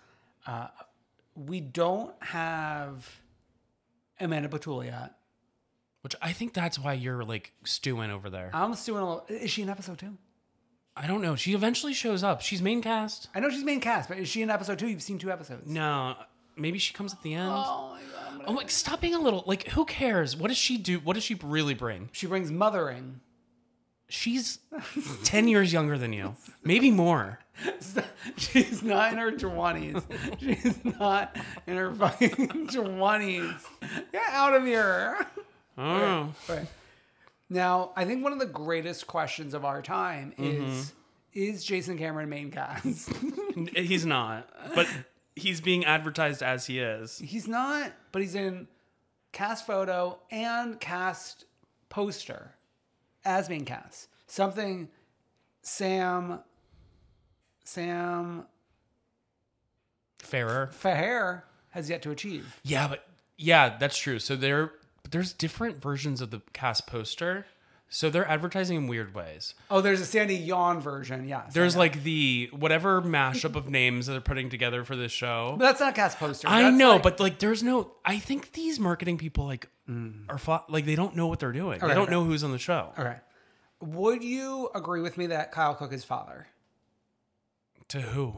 We don't have Amanda Batula yet. Which I think that's why you're, like, stewing over there. I'm still in a little... Is she in episode two? I don't know. She eventually shows up. She's main cast. I know she's main cast, but is she in episode two? You've seen two episodes. No, maybe she comes at the end. Oh, my God. I'm gonna- Oh my! Stop being a little like. Who cares? What does she do? What does she really bring? She brings mothering. She's ten years younger than you, maybe more. She's not in her twenties. She's not in her fucking twenties. Get out of here. Oh, Right. Now, I think one of the greatest questions of our time is, Mm-hmm. is Jason Cameron main cast? he's not. But he's being advertised as he is. He's not, but he's in cast photo and cast poster as main cast. Something Sam, Sam Fairer. Faher has yet to achieve. Yeah, but yeah, that's true. So there, there's different versions of the cast poster. So they're advertising in weird ways. Oh, there's a Sandy Yawn version. Yeah. There's Sandy. like the whatever mashup of names that they're putting together for this show. But that's not a cast poster. I That's know, like- but like, there's no. I think these marketing people like are fo- like they don't know what they're doing. Okay, they don't okay. know who's on the show. Okay. Would you agree with me that Kyle Cook is father? To who?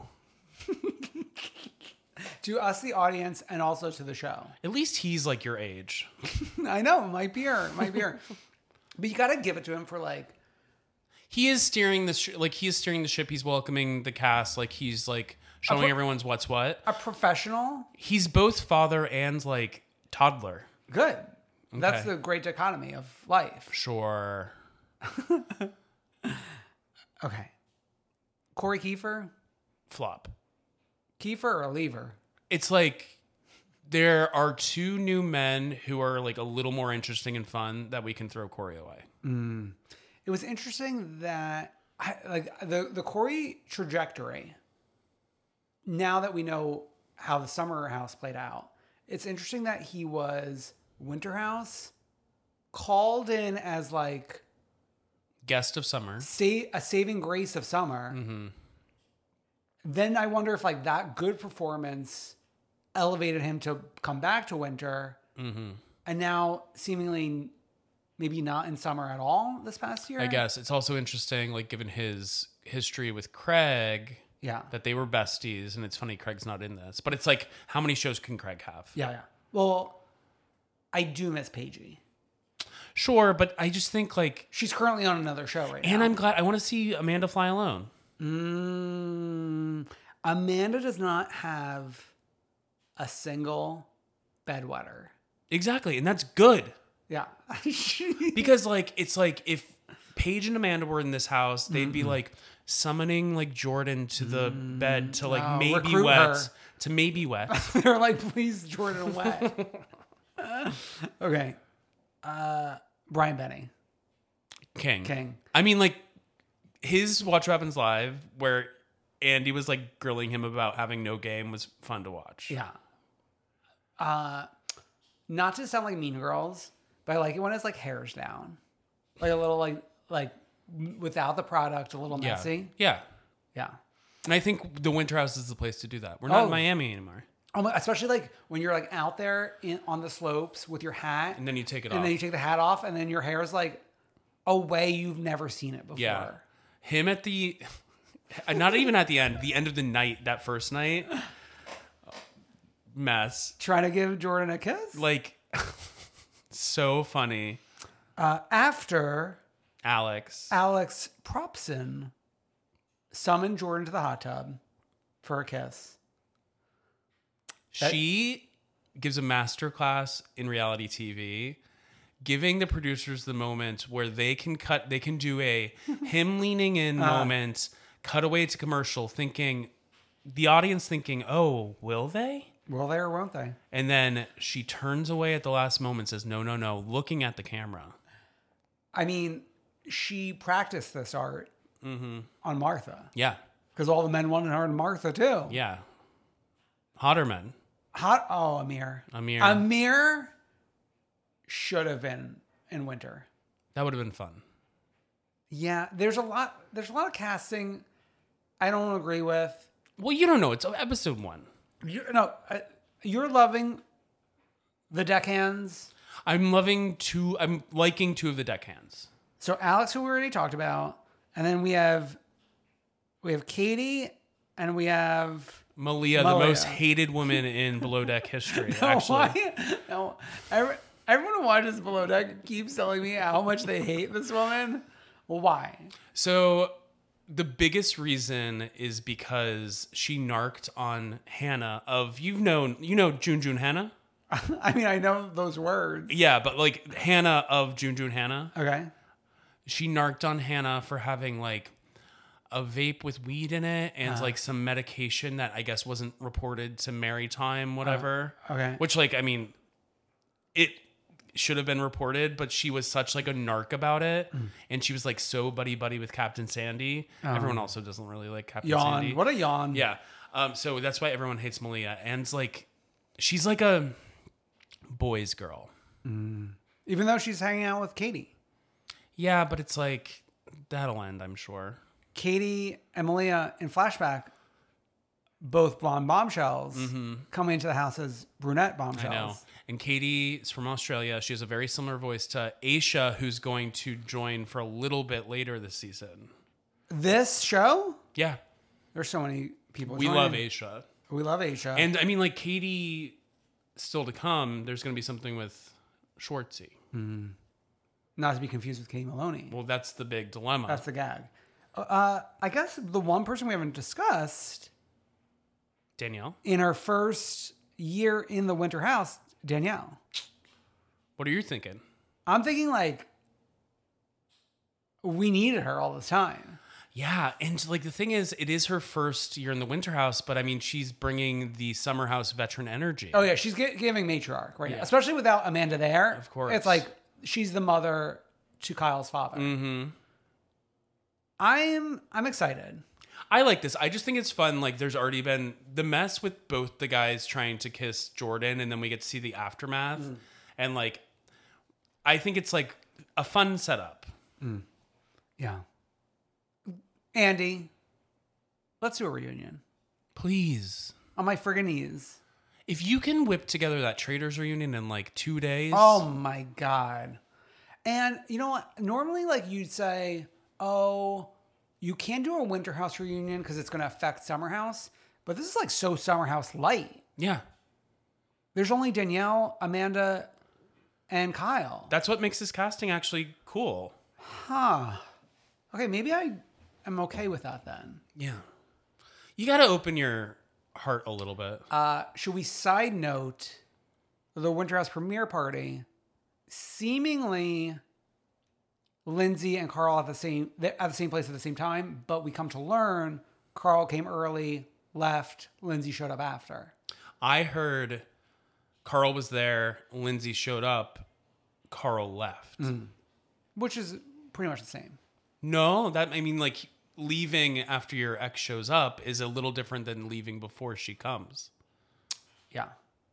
To us, the audience, and also to the show. At least he's like your age. I know, might be her, might be her. But you gotta give it to him for like, He is steering the sh- like he is steering the ship. He's welcoming the cast. Like he's like showing pro- everyone's what's what. a professional. He's both father and like toddler. Good. That's Okay. the great dichotomy of life. Sure. Okay. Corey Kiefer, Flop. Kiefer or Lever? It's like there are two new men who are like a little more interesting and fun that we can throw Corey away. It was interesting that I, like the the Corey trajectory. Now that we know how the Summer House played out, it's interesting that he was Winter House, called in as like Guest of summer. sa- a saving grace of Summer. Then I wonder if like that good performance elevated him to come back to Winter, and now seemingly maybe not in Summer at all this past year. I guess it's also interesting, like given his history with Craig, Yeah. that they were besties, and it's funny Craig's not in this, but it's like, how many shows can Craig have? Yeah, yeah. Well, I do miss Paigey. Sure, but I just think like, She's currently on another show right now. and I'm glad I want to see Amanda fly alone. Mm, Amanda does not have a single bedwetter. Exactly, and that's good. Yeah. Because like it's like if Paige and Amanda were in this house, they'd be like summoning like Jordan to the bed to like Oh, maybe recruit wet her. to maybe wet. They're like, please, Jordan, wet. Okay. Uh, Brian Benny. King. King. I mean, like his Watch What Happens Live, where Andy was like grilling him about having no game, was fun to watch. Yeah. Uh, not to sound like Mean Girls, but I like it when it's like hairs down, like a little like like without the product, a little Yeah. messy. Yeah. Yeah. And I think the Winter House is the place to do that. We're not Oh. in Miami anymore. Oh my- especially like when you're like out there in, on the slopes with your hat, And then you take it and off. then you take the hat off, and then your hair is like a way you've never seen it before. Yeah. Him at the, not even at the end, the end of the night, that first night, mess. Trying to give Jordan a kiss. Like, so funny. Uh, after Alex. Alex Propson summoned Jordan to the hot tub for a kiss. That- She gives a master class in reality T V, giving the producers the moment where they can cut, they can do a him leaning in Uh. moment, cut away to commercial, thinking, the audience thinking, oh, will they? Will they or won't they? And then she turns away at the last moment, says, no, no, no, looking at the camera. I mean, she practiced this art on Martha Yeah. because all the men wanted her in Martha too. Yeah. Hotter men. Hot. Oh, Amir. Amir. Amir should have been in Winter. That would have been fun. Yeah, there's a lot. There's a lot of casting I don't agree with. Well, you don't know. It's episode one. You're, no, uh, you're loving the deckhands. I'm loving two. I'm liking two of the deckhands. So Alex, who we already talked about, and then we have we have Katie, and we have Malia, the Malia. most hated woman in Below Deck history. no, actually, why? No, every, everyone who watches Below Deck keeps telling me how much they hate this woman. Well, why? so the biggest reason is because she narked on Hannah. Of you've known, you know, June June Hannah. I mean, I know those words. Yeah, but like Hannah of June June Hannah. Okay. She narked on Hannah for having like a vape with weed in it and like some medication that I guess wasn't reported to Maritime, whatever. Uh, okay. Which like, I mean, it should have been reported, but she was such like a narc about it. And she was like so buddy buddy with Captain Sandy. Everyone also doesn't really like Captain Yawn. Sandy. What a yawn. Yeah. Um, so that's why everyone hates Malia. And like, she's like a boy's girl. Even though she's hanging out with Katie. Yeah, but it's like, that'll end, I'm sure. Katie and Malia in flashback, both blonde bombshells, coming into the house as brunette bombshells. I know. And Katie is from Australia. She has a very similar voice to Aisha, who's going to join for a little bit later this season. This show, Yeah. there's so many people. We joining. love Aisha. We love Aisha. And I mean, like, Katie, still to come, there's going to be something with Schwartzy. not to be confused with Katie Maloney. Well, that's the big dilemma. That's the gag. Uh, I guess the one person we haven't discussed Danielle, in her first year in the Winter House, Danielle. what are you thinking? I'm thinking like we needed her all the time. Yeah, and like the thing is, it is her first year in the Winter House, but I mean, she's bringing the Summer House veteran energy. Oh yeah, she's gi- giving matriarch right Yeah. now, especially without Amanda there. Of course. it's like she's the mother to Kyle's father. Mm-hmm. I'm I'm excited. I like this. I just think it's fun. Like, there's already been the mess with both the guys trying to kiss Jordan, and then we get to see the aftermath. Mm. And like, I think it's like a fun setup. Yeah. Andy, let's do a reunion Please. on my friggin' knees. If you can whip together that Traders reunion in like two days. Oh my God. And you know what? Normally, like you'd say, oh, you can do a Winter House reunion because it's going to affect Summer House. But this is like so Summer House light. Yeah. There's only Danielle, Amanda, and Kyle. That's what makes this casting actually cool. Huh. Okay, maybe I am okay with that then. Yeah. You got to open your heart a little bit. Uh, should we side note the Winter House premiere party? Seemingly, Lindsay and Carl at the same at the same place at the same time, but we come to learn Carl came early, left, Lindsay showed up after. I heard Carl was there, Lindsay showed up, Carl left. Mm. Which is pretty much the same. No, that I mean like leaving after your ex shows up is a little different than leaving before she comes. Yeah.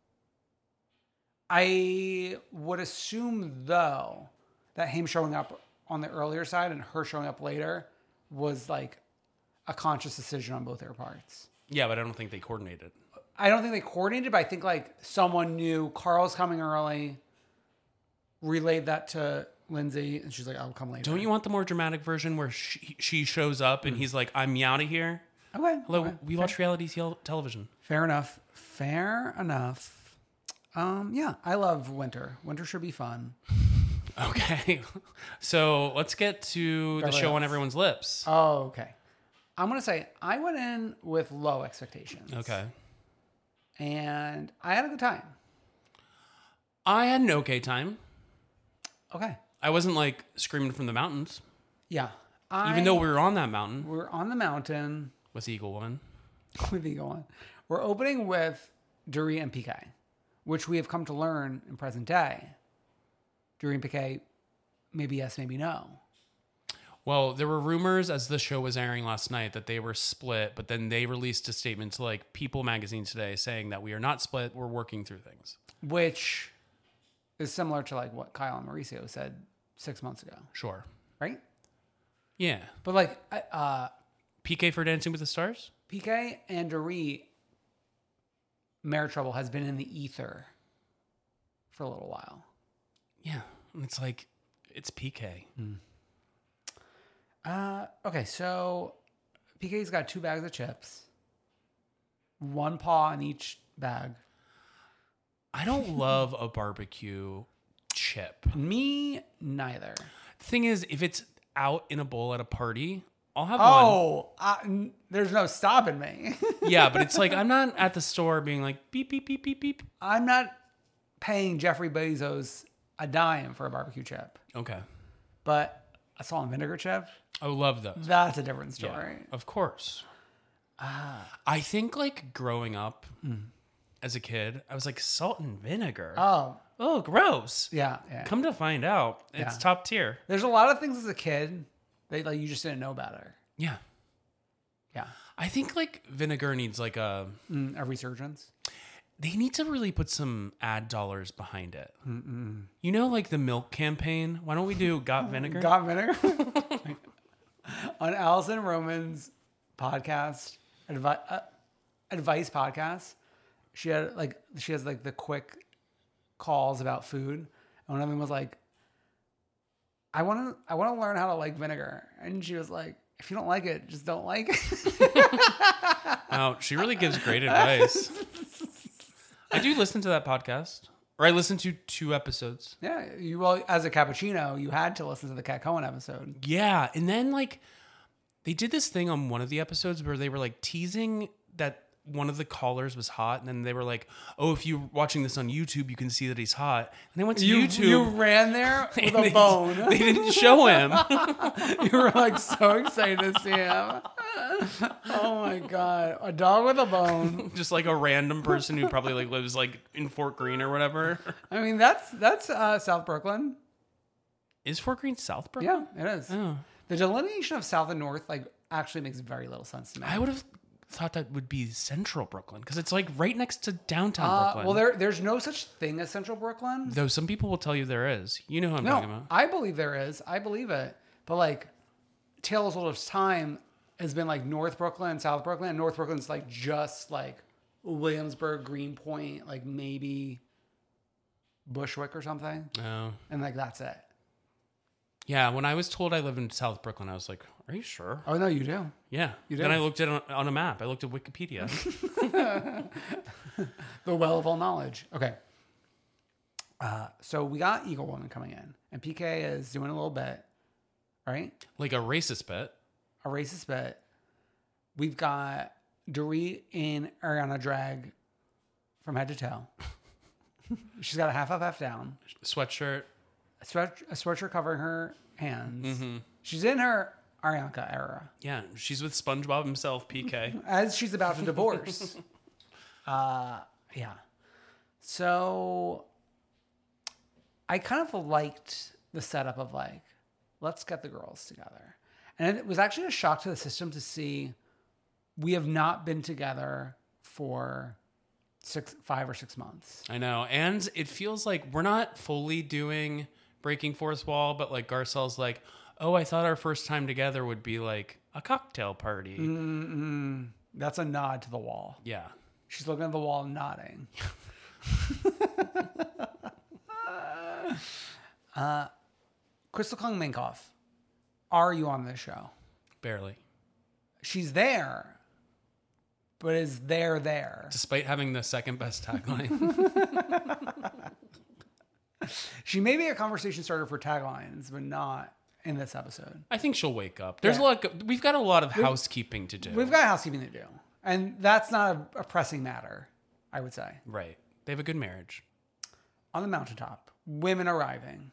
I would assume, though, that him showing up on the earlier side and her showing up later was like a conscious decision on both their parts. Yeah, but I don't think they coordinated. I don't think they coordinated, but I think like someone knew Carl's coming early, relayed that to Lindsay, and she's like, I'll come later. Don't you want the more dramatic version where she, she shows up and he's like, I'm out of here? Okay. Hello, okay. we Fair. watch reality tel- television. Fair enough. Fair enough. Um, yeah, I love winter. Winter should be fun. Okay. So let's get to the Beverly show on Hills. everyone's lips. Oh, okay. I'm going to say I went in with low expectations. Okay. And I had a good time. I had an okay time. Okay. I wasn't like screaming from the mountains, Yeah. I, even though we were on that mountain we're on the mountain with Eagle Woman. with Eagle One. We're opening with Dorit and P K, which we have come to learn in present day. Dorit and P K, maybe yes, maybe no. Well, there were rumors as the show was airing last night that they were split, but then they released a statement to like People magazine today saying that we are not split. We're working through things. Which is similar to like what Kyle and Mauricio said six months ago, Sure. right? Yeah. But like uh, P K for Dancing with the Stars? P K and Dorit, Marriage Trouble has been in the ether for a little while. Yeah. And it's like, it's P K. Mm. Uh, okay, so P K's got two bags of chips, one paw in each bag. I don't love a barbecue chip. Me neither. The thing is, if it's out in a bowl at a party, I'll have one. Oh, uh, n- there's no stopping me. Yeah, but it's like, I'm not at the store being like, beep, beep, beep, beep, beep. I'm not paying Jeffrey Bezos a dime for a barbecue chip, Okay. but a salt and vinegar chip, I love those. that's a different Yeah, story. of course. Ah. I think like growing up as a kid, I was like, salt and vinegar. Oh, Oh, gross. yeah, yeah. Come to find out, it's Yeah. top tier. There's a lot of things as a kid that like you just didn't know better. Yeah. Yeah, I think like vinegar needs like a, mm, a resurgence. they need to really put some ad dollars behind it. Mm-mm. You know, like the milk campaign? Why don't we do Got Vinegar? Got vinegar. On Allison Roman's podcast, advi- uh, advice podcast, she had like she has like the quick calls about food, and one of them was like, "I want to I want to learn how to like vinegar," and she was like, "If you don't like it, just don't like it." Wow, she really gives great advice. I do listen to that podcast, or I listen to two episodes. Yeah, you well as a cappuccino, you had to listen to the Kat Cohen episode. Yeah, and then like they did this thing on one of the episodes where they were like teasing that one of the callers was hot, and then they were like, "Oh, if you're watching this on YouTube, you can see that he's hot." And they went to You, YouTube. you ran there with and a they, bone. They didn't show him. You were like so excited to see him. Oh my god, a dog with a bone. Just like a random person who probably like lives like in Fort Greene or whatever. I mean, that's that's uh, South Brooklyn. Is Fort Greene South Brooklyn? Yeah, it is. Oh. The delineation of South and North like actually makes very little sense to me. I would have thought that would be Central Brooklyn because it's like right next to downtown Uh, Brooklyn. well, there there's no such thing as Central Brooklyn. Though some people will tell you there is. You know who I'm talking No, about. I believe there is. I believe it. But like, Tale as Old as Time has been like North Brooklyn, South Brooklyn, and North Brooklyn's like just like Williamsburg, Greenpoint, like maybe Bushwick or something, Oh. and like that's it. Yeah, when I was told I live in South Brooklyn, I was like, are you sure? Oh no, you do. Yeah. You Then did? I looked at it on, on a map. I looked at Wikipedia. The well of all knowledge. Okay. Uh, so we got Eagle Woman coming in, and P K is doing a little bit, right? Like a racist bit. a racist bit. We've got Dorit in Ariana drag from head to toe. She's got a half up, half down. Sweatshirt. A, sweat, a sweatshirt covering her hands. Mm-hmm. She's in her Ariana era. Yeah, she's with SpongeBob himself, P K. As she's about to divorce. uh, yeah. So I kind of liked the setup of like, let's get the girls together. And it was actually a shock to the system to see we have not been together for six, five or six months. I know. And it feels like we're not fully doing breaking fourth wall, but like Garcelle's like, oh, I thought our first time together would be like a cocktail party. Mm-mm. That's a nod to the wall. Yeah. She's looking at the wall and nodding. uh, Crystal Kung Minkoff, are you on this show? Barely. She's there, but is there there? Despite having the second best tagline. She may be a conversation starter for taglines, but not in this episode. I think she'll wake up. There's Yeah. a lot. We've got a lot of housekeeping to do. We've got housekeeping to do. And that's not a, a pressing matter, I would say. Right. They have a good marriage. On the mountaintop, women arriving.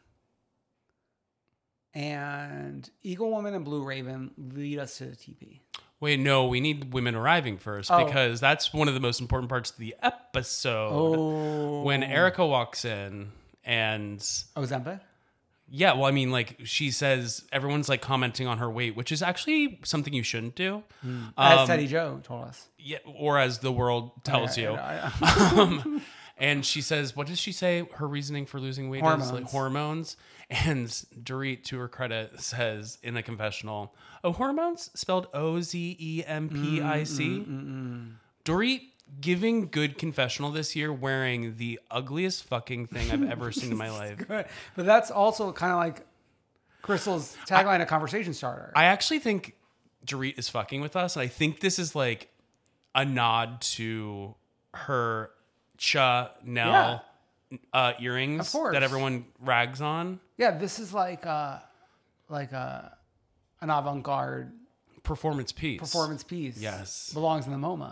And Eagle Woman and Blue Raven lead us to the T P. Wait, no, we need women arriving first Oh. because that's one of the most important parts of the episode. Oh. When Erica walks in and Ozempic? yeah, well, I mean, like she says, everyone's like commenting on her weight, which is actually something you shouldn't do. Mm. As Um, Teddy Joe told us. Yeah, or as the world tells I- you. I- I- um, and she says, what does she say? Her reasoning for losing weight is Hormones. like hormones. And Dorit, to her credit, says in a confessional, oh, hormones? Spelled O Z E M P I C? Mm, mm, mm, mm. Dorit giving good confessional this year wearing the ugliest fucking thing I've ever seen in my life. Good. But that's also kind of like Crystal's tagline, a conversation starter. I actually think Dorit is fucking with us. And I think this is like a nod to her Chanel uh, earrings Of course. that everyone rags on. Yeah, this is like uh like a an avant-garde Performance piece. performance piece. Yes. Belongs in the MoMA.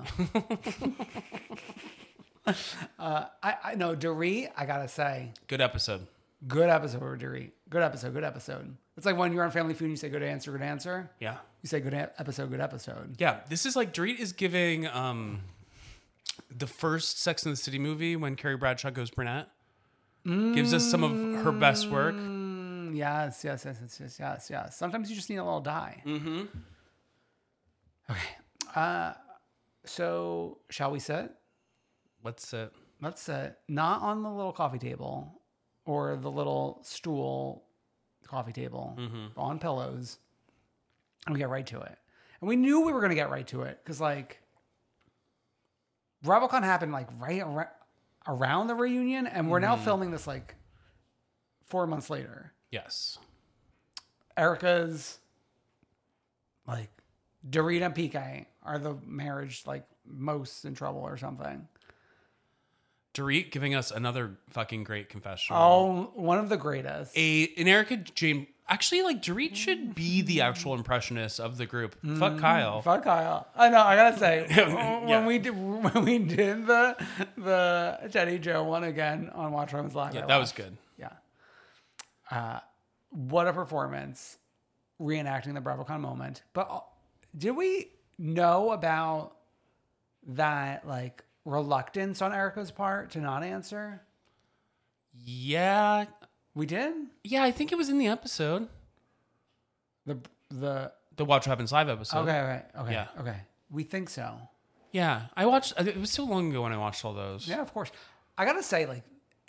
uh, I, I know Dorit, I gotta say, Good episode. good episode for Dorit. Good episode, good episode. It's like when you're on Family Feud and you say good answer, good answer. Yeah. You say good a- episode, good episode. Yeah. This is like Dorit is giving um, the first Sex and the City movie when Carrie Bradshaw goes brunette. Gives us some of her best work. Mm, yes, yes, yes, yes, yes, yes, yes. Sometimes you just need a little dye. Mm-hmm. Okay. Uh, so shall we sit? Let's sit. Let's sit. Not on the little coffee table or the little stool coffee table, Mm-hmm. on pillows. And we get right to it. And we knew we were going to get right to it because, like, BravoCon happened, like, right around, around the reunion. And we're now filming this, like, four months later. Yes. Erica's, like, Dorit and P K are the marriage, like, most in trouble or something. Dorit giving us another fucking great confessional. Oh, one of the greatest. A an Erica Jane. Actually, like Dorit should be the actual impressionist of the group. Fuck Kyle. Fuck Kyle. I know. I gotta say, Yeah. when we did when we did the the Teddy Joe one again on Watch Women's Live, Yeah, I that was laughed. good. Yeah. Uh, what a performance, reenacting the BravoCon moment. But uh, did we know about that, like, reluctance on Erica's part to not answer? Yeah, We did. yeah. I think it was in the episode, The the the Watch What Happens Live episode. okay okay okay Yeah. okay. We think so. Yeah, I watched. It was so long ago when I watched all those. Yeah, of course. I gotta say, like,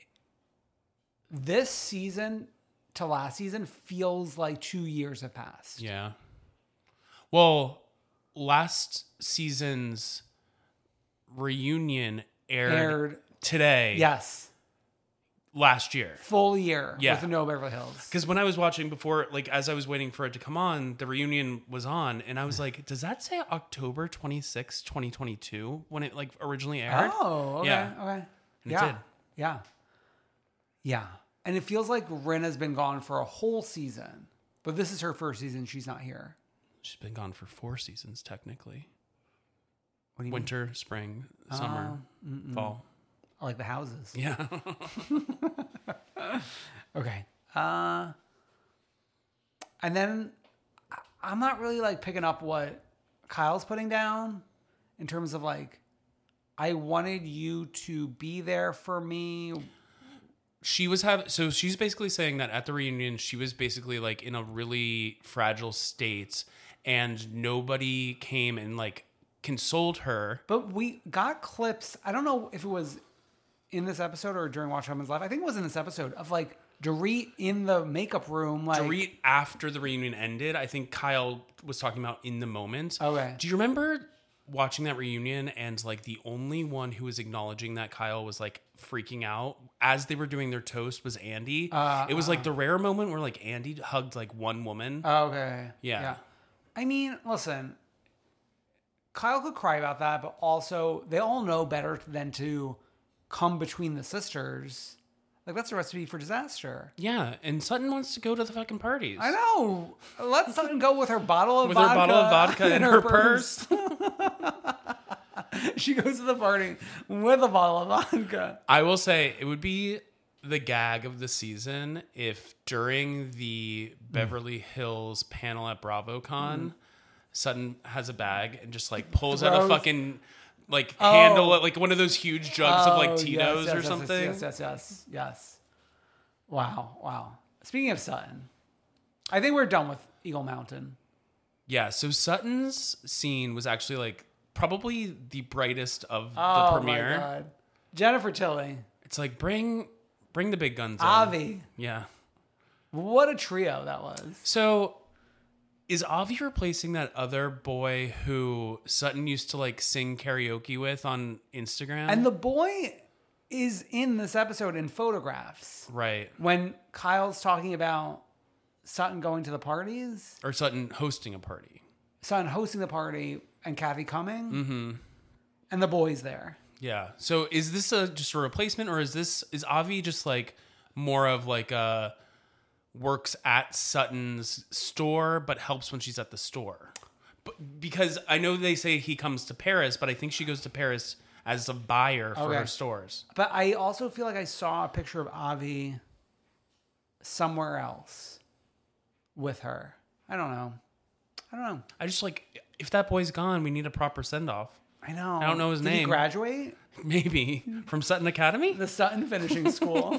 this season to last season feels like two years have passed. Yeah. Well, last season's reunion aired, Aired today. yes, Last year. full year Yeah. with No Beverly Hills. Because when I was watching before, like as I was waiting for it to come on, the reunion was on, and I was like, "Does that say October twenty-sixth, twenty twenty-two when it like originally aired?" Oh, okay, Yeah. okay. And it yeah, did. yeah, yeah. And it feels like Rin has been gone for a whole season, but this is her first season. She's not here. She's been gone for four seasons, technically. What do you Winter, spring, summer, Uh, fall. I like the houses. Yeah. Okay. Uh, and then I- I'm not really like picking up what Kyle's putting down in terms of like, I wanted you to be there for me. She was have so she's basically saying that at the reunion she was basically like in a really fragile state and nobody came and like consoled her. But we got clips. I don't know if it was in this episode or during Watch Women's Life. I think it was in this episode of like Dorit in the makeup room. Like Dorit after the reunion ended, I think Kyle was talking about in the moment. Okay. Do you remember watching that reunion and like the only one who was acknowledging that Kyle was like freaking out as they were doing their toast was Andy? Uh, it was like the rare moment where like Andy hugged like one woman. Okay. Yeah. I mean, listen, Kyle could cry about that, but also they all know better than to come between the sisters. Like that's a recipe for disaster. Yeah, and Sutton wants to go to the fucking parties. I know. Let Sutton go with her bottle of With vodka her bottle of vodka in her purse. She goes to the party with a bottle of vodka. I will say it would be the gag of the season if during the Beverly Hills panel at BravoCon, mm. Sutton has a bag and just like pulls out a fucking like oh. handle, like one of those huge jugs oh, of like Tito's yes, yes, or yes, something. Yes, yes, yes, yes. Wow, wow. Speaking of Sutton, I think we're done with Eagle Mountain. Yeah, so Sutton's scene was actually like probably the brightest of oh, the premiere. My God. Jennifer Tilly. It's like bring bring the big guns in. Avi. Yeah. What a trio that was. So is Avi replacing that other boy who Sutton used to like sing karaoke with on Instagram? And the boy is in this episode in photographs. Right. When Kyle's talking about Sutton going to the parties. Or Sutton hosting a party. Sutton hosting the party and Kathy coming. Mm-hmm. And the boy's there. Yeah. So is this a just a replacement, or is this is Avi just like more of like a works at Sutton's store but helps when she's at the store? But, because I know they say he comes to Paris, but I think she goes to Paris as a buyer for okay. her stores. But I also feel like I saw a picture of Avi somewhere else with her. I don't know. I don't know. I just like, if that boy's gone, we need a proper send-off. I know. I don't know his Did name. He graduate? Maybe. From Sutton Academy? The Sutton Finishing School.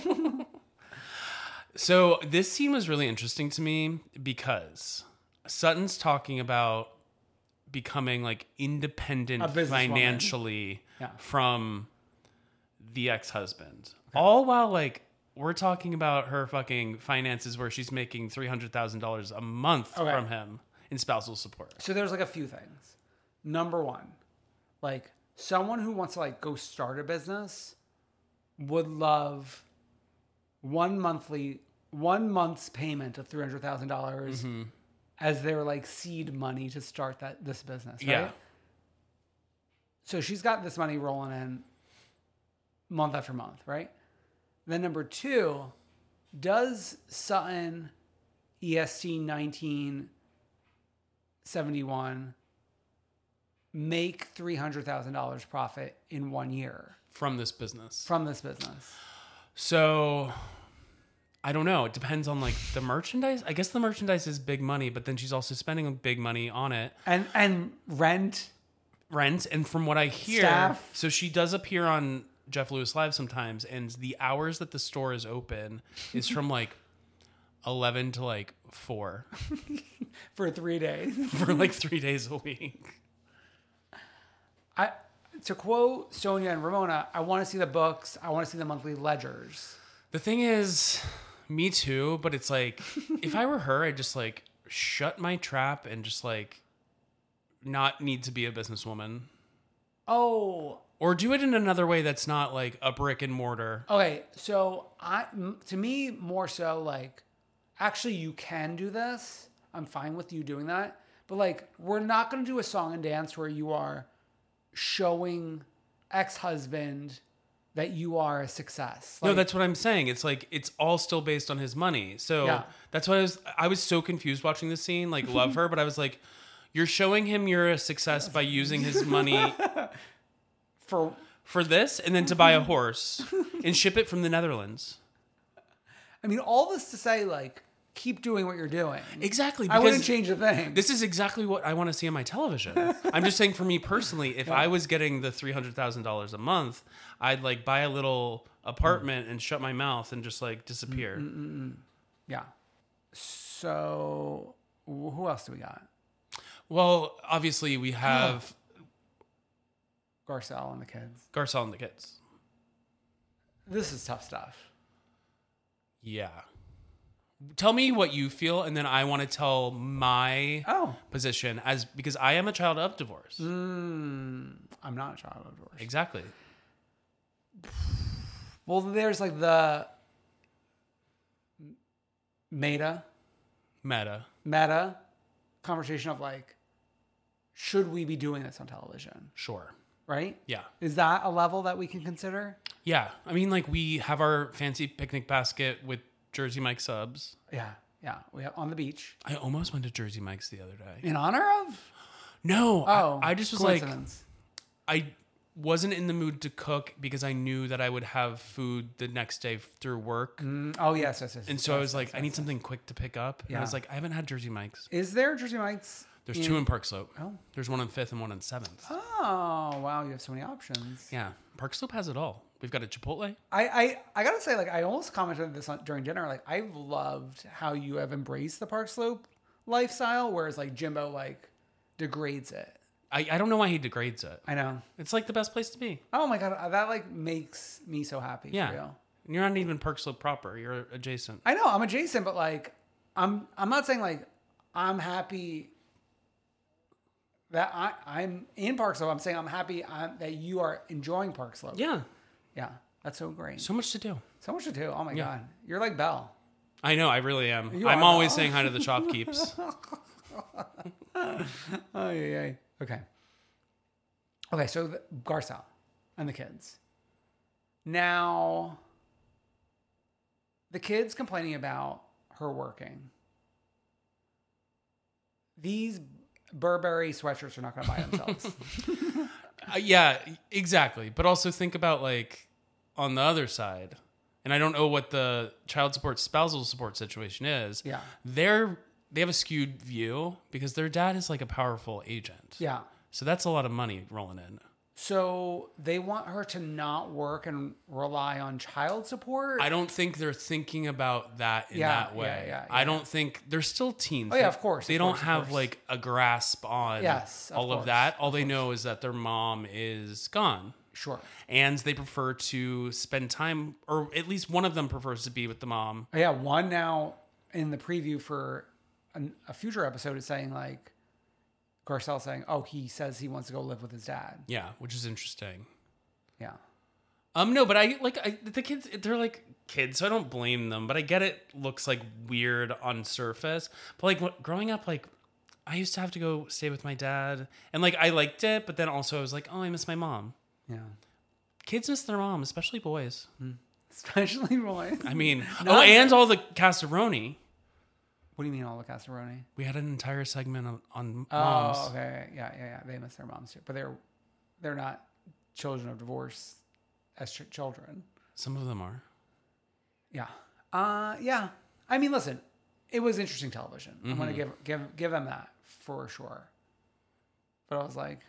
So this scene was really interesting to me because Sutton's talking about becoming like independent financially yeah. from the ex-husband. Okay. All while like we're talking about her fucking finances where she's making three hundred thousand dollars a month okay. from him in spousal support. So there's like a few things. Number one, like someone who wants to like go start a business would love one monthly, one month's payment of three hundred thousand dollars mm-hmm. as their like seed money to start that this business. Right? Yeah. So she's got this money rolling in month after month, right? Then number two, does Sutton E S T nineteen seventy-one make three hundred thousand dollars profit in one year? From this business. From this business. So, I don't know. It depends on like the merchandise. I guess the merchandise is big money, but then she's also spending big money on it. And and rent. Rent. And from what I hear, staff. So she does appear on Jeff Lewis Live sometimes, and the hours that the store is open is from like eleven to like four. For three days. For like three days a week. I to quote Sonia and Ramona, I want to see the books. I want to see the monthly ledgers. The thing is, me too, but it's like, if I were her, I'd just like shut my trap and just like not need to be a businesswoman. Oh. Or do it in another way that's not like a brick and mortar. Okay, so I, to me, more so like, actually, you can do this. I'm fine with you doing that. But like, we're not going to do a song and dance where you are showing ex-husband that you are a success. Like, no, that's what I'm saying. It's like, it's all still based on his money. So yeah. that's why I was, I was so confused watching this scene, like love her, but I was like, You're showing him you're a success by using his money For for this and then to buy a horse and ship it from the Netherlands. I mean, all this to say, like, keep doing what you're doing. Exactly. I wouldn't because change a thing. This is exactly what I want to see on my television. I'm just saying for me personally, if I was getting the three hundred thousand dollars a month, I'd like buy a little apartment and shut my mouth and just like disappear. Yeah. So, wh- who else do we got? Well, obviously we have Garcelle and the kids. Garcelle and the kids. This is tough stuff. Yeah. Tell me what you feel, and then I want to tell my Oh. position as because I am a child of divorce. Mm, I'm not a child of divorce. Exactly. Well, there's like the meta, Meta. meta conversation of like, should we be doing this on television? Sure. Right? Yeah. Is that a level that we can consider? Yeah. I mean, like we have our fancy picnic basket with Jersey Mike subs. Yeah. Yeah. We have on the beach. I almost went to Jersey Mike's the other day. In honor of? No. Oh. I, I just was like, coincidence. I wasn't in the mood to cook because I knew that I would have food the next day through work. Mm, oh, yes, yes, yes. And so yes, I was like, yes, I need yes, something quick to pick up. And Yeah. I was like, I haven't had Jersey Mike's. yes. Is there Jersey Mike's? There's two in Park Slope. Oh. There's one on Fifth and one on Seventh. Oh, wow. You have so many options. Yeah. Park Slope has it all. We've got a Chipotle. I, I, I gotta say, like, I almost commented this on, during dinner. Like, I've loved how you have embraced the Park Slope lifestyle, whereas like Jimbo like degrades it. I, I don't know why he degrades it. I know. It's like the best place to be. Oh my god, that like makes me so happy. Yeah. For real. And you're not even Park Slope proper. You're adjacent. I know I'm adjacent, but like, I'm I'm not saying like I'm happy that I I'm in Park Slope. I'm saying I'm happy I'm, that you are enjoying Park Slope. Yeah. Yeah, that's so great. So much to do. So much to do. Oh my Yeah. god, you're like Belle. I know. I really am. You I'm are always Belle. saying hi to the shopkeeps. Oh yeah, yeah. Okay. Okay, so the, Garcelle and the kids. Now, the kids complaining about her working. These Burberry sweatshirts are not going to buy themselves. Uh, yeah, exactly. But also think about like on the other side, and I don't know what the child support spousal support situation is. Yeah. They're they have a skewed view because their dad is like a powerful agent. Yeah. So that's a lot of money rolling in. So they want her to not work and rely on child support. I don't think they're thinking about that in Yeah, that way. yeah, yeah, I yeah. don't think they're still teens. Oh, yeah, They- of course, They of don't course, of have course. like a grasp on Yes, of all of course, that. All they know is that their mom is gone. Sure. And they prefer to spend time, or at least one of them prefers to be with the mom. Oh, yeah, one now in the preview for an, a future episode is saying like Garcelle saying, "Oh, he says he wants to go live with his dad." Yeah, which is interesting. Yeah. Um, no, but I like I, the kids. They're like kids, so I don't blame them. But I get it looks like weird on surface. But like what, growing up, like I used to have to go stay with my dad, and like I liked it, but then also I was like, oh, I miss my mom. Yeah. Kids miss their mom, especially boys. Especially boys. I mean, Not- oh, and all the Casseroni. What do you mean all the Casseroni? We had an entire segment on, on Oh, moms. okay. Yeah, yeah, yeah. They miss their moms too, but they're they're not children of divorce as ch- children. Some of them are. Yeah. Uh, yeah. I mean, listen, it was interesting television. I'm gonna give give give them that for sure. But I was like,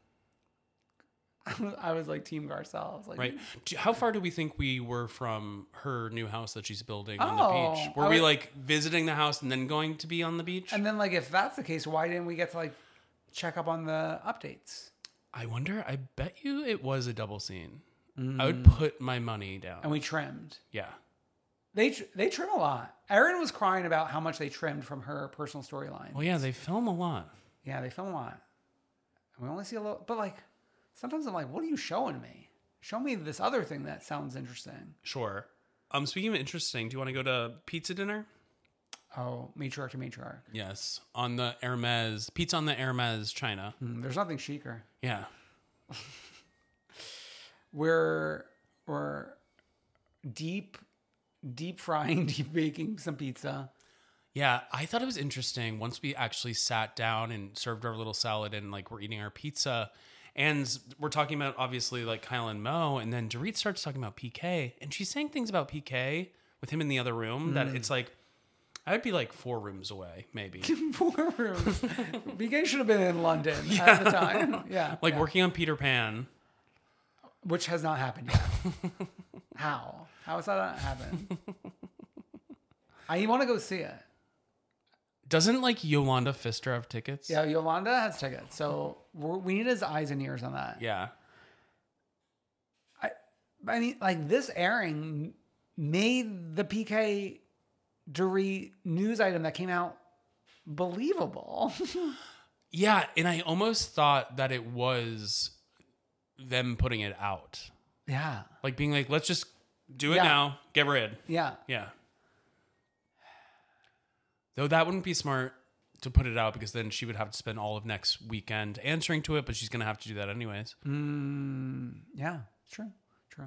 I was like Team Garcelle. I was like, Right. Do, how far do we think we were from her new house that she's building on Oh, the beach? Were I we was- like visiting the house and then going to be on the beach? And then like if that's the case, why didn't we get to like check up on the updates? I wonder, I bet you it was a double scene. I Mm. would put my money down. And we trimmed. yeah. They tr- they trim a lot. Erin was crying about how much they trimmed from her personal storyline. Well, yeah, they film a lot. Yeah, they film a lot. And we only see a little, but like sometimes I'm like, what are you showing me? Show me this other thing that sounds interesting. Sure. Um, speaking of interesting, do you want to go to pizza dinner? Oh, matriarch to matriarch. Yes. On the Hermes, pizza on the Hermes China. Hmm, there's nothing chicer. Yeah. We're we're deep deep frying, deep baking some pizza. Yeah, I thought it was interesting once we actually sat down and served our little salad and like we're eating our pizza and we're talking about obviously like Kyle and Mo, and then Dorit starts talking about P K and she's saying things about P K with him in the other room mm. that it's like, I'd be like four rooms away, maybe. Four rooms. P K should have been in London yeah. at the time. Yeah. Like yeah. working on Peter Pan. Which has not happened yet. How? How has that not happened? I want to go see it. Doesn't like Yolanda Pfister have tickets? Yeah, Yolanda has tickets. So we're, we need his eyes and ears on that. Yeah. I, I mean, like this airing made the P K Dorit news item that came out believable. Yeah, and I almost thought that it was them putting it out. Yeah. Like being like, let's just do it yeah. now, get rid. Yeah. Yeah. Though that wouldn't be smart to put it out because then she would have to spend all of next weekend answering to it, but she's going to have to do that anyways. Mm, yeah, true, true.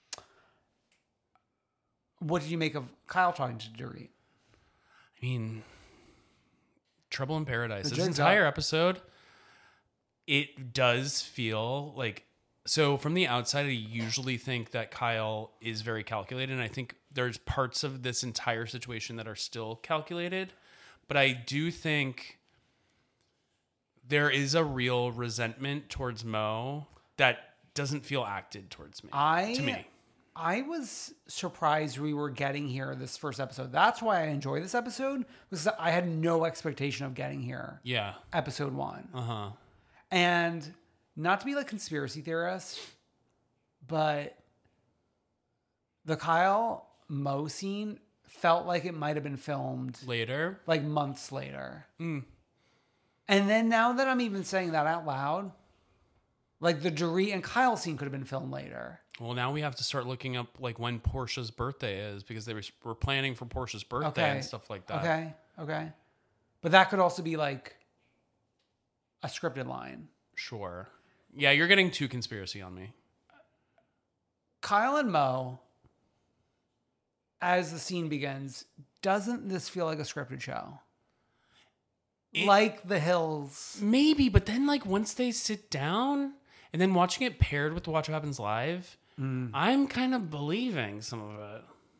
What did you make of Kyle talking to Dorit? I mean, Trouble in Paradise. The This entire up. episode, it does feel like... So from the outside, I usually think that Kyle is very calculated, and I think there's parts of this entire situation that are still calculated. But I do think there is a real resentment towards Mo that doesn't feel acted towards me. I, to me. I was surprised we were getting here this first episode. That's why I enjoy this episode, because I had no expectation of getting here. Yeah. Episode one. Uh-huh. And not to be like conspiracy theorist, but the Kyle Mo scene felt like it might have been filmed later, like months later. Mm. And then now that I'm even saying that out loud, like the Dorit and Kyle scene could have been filmed later. Well, now we have to start looking up like when Portia's birthday is because they were, were planning for Portia's birthday okay. and stuff like that. Okay, okay. But that could also be like a scripted line. Sure. Yeah, you're getting too conspiracy on me. Kyle and Mo, as the scene begins, doesn't this feel like a scripted show? It, like The Hills. Maybe, but then like once they sit down and then watching it paired with Watch What Happens Live, mm. I'm kind of believing some of it.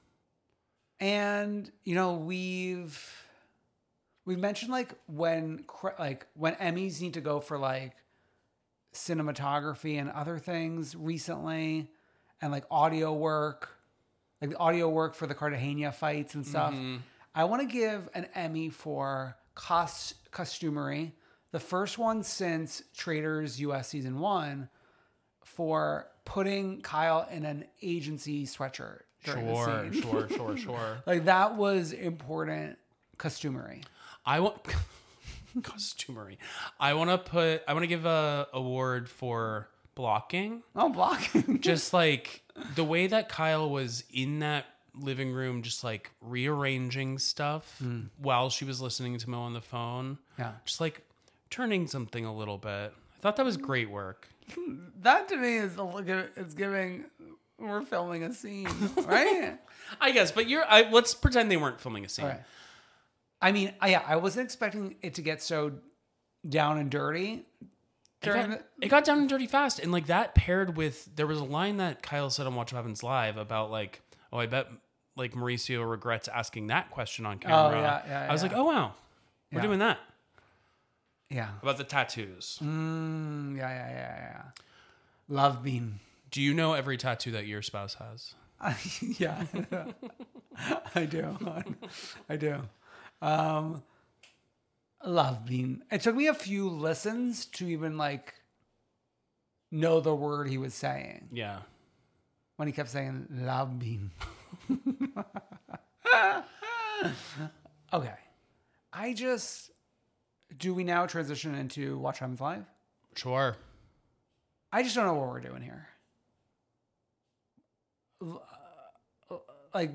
And, you know, we've we've mentioned like when like when Emmys need to go for like cinematography and other things recently, and like audio work, like the audio work for the Cartagena fights and stuff. Mm-hmm. I want to give an Emmy for cost costumery, the first one since Traitors U S season one, for putting Kyle in an agency sweatshirt. Sure, sure, sure, sure. Like that was important costumery. I want costumery. I want to put. I want to give a award for blocking. Oh, blocking! Just like the way that Kyle was in that living room, just like rearranging stuff mm. while she was listening to Mo on the phone. Yeah, just like turning something a little bit. I thought that was great work. That to me is a look at it's giving. We're filming a scene, right? I guess, but you're. I, let's pretend they weren't filming a scene. Okay. I mean, I, yeah, I wasn't expecting it to get so down and dirty. It got, the- it got down and dirty fast, and like that paired with there was a line that Kyle said on Watch What Happens Live about like, oh, I bet like Mauricio regrets asking that question on camera. Oh yeah, yeah. I was yeah. like, oh wow, we're yeah. doing that. Yeah. About the tattoos. Mm, yeah, yeah, yeah, yeah. Love bean. Do you know every tattoo that your spouse has? Yeah, I do. I do. Um, love bean. It took me a few listens to even like know the word he was saying. Yeah. When he kept saying love bean. Okay. I just, do we now transition into Watch What Happens Live? Sure. I just don't know what we're doing here. Like,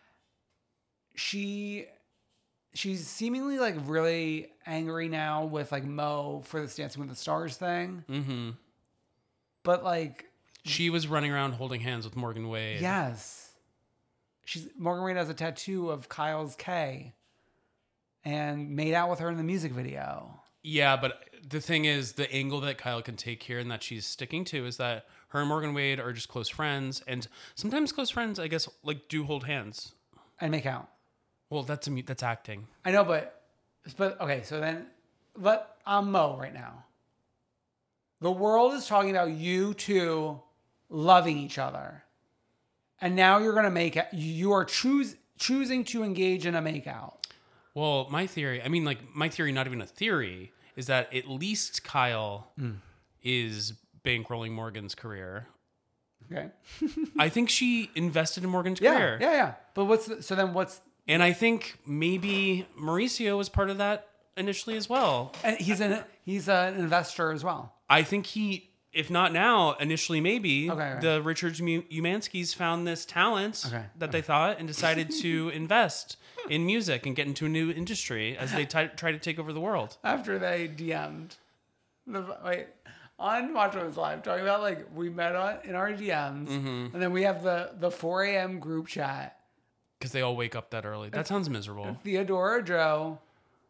she... She's seemingly like really angry now with like Mo for this Dancing with the Stars thing. Mm-hmm. But like, she was running around holding hands with Morgan Wade. Yes, she's Morgan Wade has a tattoo of Kyle's K. and made out with her in the music video. Yeah, but the thing is, the angle that Kyle can take here and that she's sticking to is that her and Morgan Wade are just close friends. And sometimes close friends, I guess, like do hold hands. And make out. Well, that's a, that's acting. I know, but, but okay, so then let, I'm Mo right now. The world is talking about you two loving each other. And now you're going to make it, you are choose, choosing to engage in a makeout. Well, my theory, I mean, like, my theory, not even a theory, is that at least Kyle mm. is bankrolling Morgan's career. Okay. I think she invested in Morgan's yeah, career. Yeah, yeah. But what's, the, so then what's... And I think maybe Mauricio was part of that initially as well. And he's an, he's an investor as well. I think he, if not now, initially maybe, okay, right. the Richards Umanskis found this talent okay. that okay. they thought and decided to invest in music and get into a new industry as they t- try to take over the world. After they D M'd, the, wait, on Watch Women's Live, talking about like we met on in our D Ms, mm-hmm. and then we have the the four a.m. group chat. Because they all wake up that early. That sounds miserable. Theodora, Joe,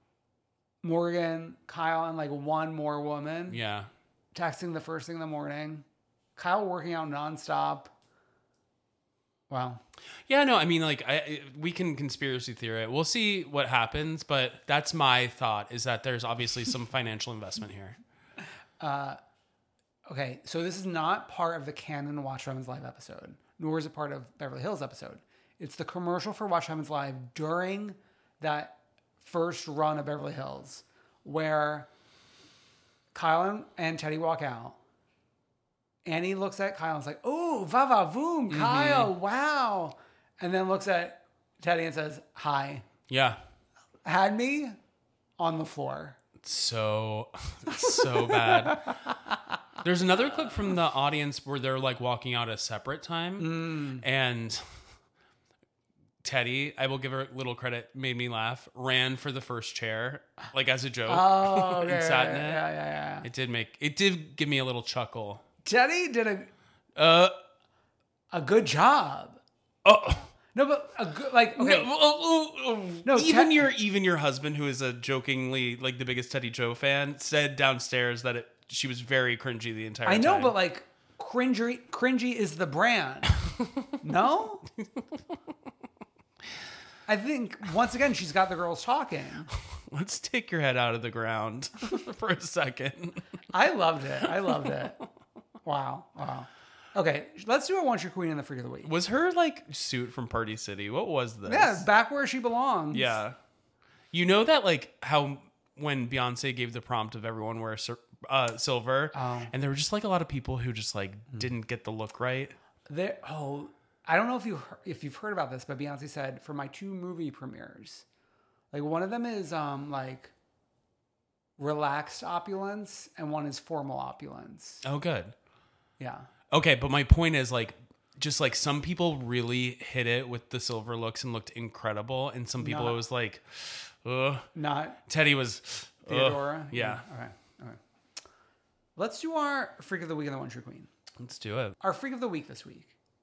Morgan, Kyle, and like one more woman. Yeah. Texting the first thing in the morning. Kyle working out nonstop. Wow. Yeah, no, I mean, like, I, we can conspiracy theory it. We'll see what happens, but that's my thought, is that there's obviously some financial investment here. Uh, okay, so this is not part of the canon Watch Women's Live episode, nor is it part of Beverly Hills episode. It's the commercial for Watch Women's Live during that first run of Beverly Hills, where Kyle and, and Teddy walk out. Annie looks at Kyle and is like, "Oh, va va voom, Kyle, mm-hmm. wow." And then looks at Teddy and says, "Hi." Yeah. Had me on the floor. So, so bad. There's another clip from the audience where they're like walking out a separate time. Mm. And Teddy, I will give her a little credit, made me laugh, ran for the first chair, like as a joke. Oh, okay. and sat in it. Yeah, yeah, yeah. It did make, it did give me a little chuckle. Teddy did a uh, a good job. Oh no, but a good like okay. No, oh, oh, oh. no even te- your even your husband, who is a jokingly like the biggest Teddy Joe fan, said downstairs that it, she was very cringy the entire time. I know, time. But like cringy, cringy is the brand. No, I think once again she's got the girls talking. Let's take your head out of the ground for a second. I loved it. I loved it. Wow. Wow. Okay, let's do a Once Your Queen and the Freak of the Week. Was her like suit from Party City? What was this? Yeah, back where she belongs. Yeah. You know that like how when Beyonce gave the prompt of everyone wear uh, silver, oh. and there were just like a lot of people who just like didn't get the look right. There. Oh, I don't know if you if you've heard about this, but Beyonce said for my two movie premieres, like one of them is um like relaxed opulence and one is formal opulence. Oh, good. Yeah. Okay, but my point is like, just like some people really hit it with the silver looks and looked incredible, and some people not, it was like, ugh. Not Teddy was Theodora. Ugh. Yeah. All right. All right. Let's do our Freak of the Week and the Once Your Queen. Let's do it. Our Freak of the Week this week.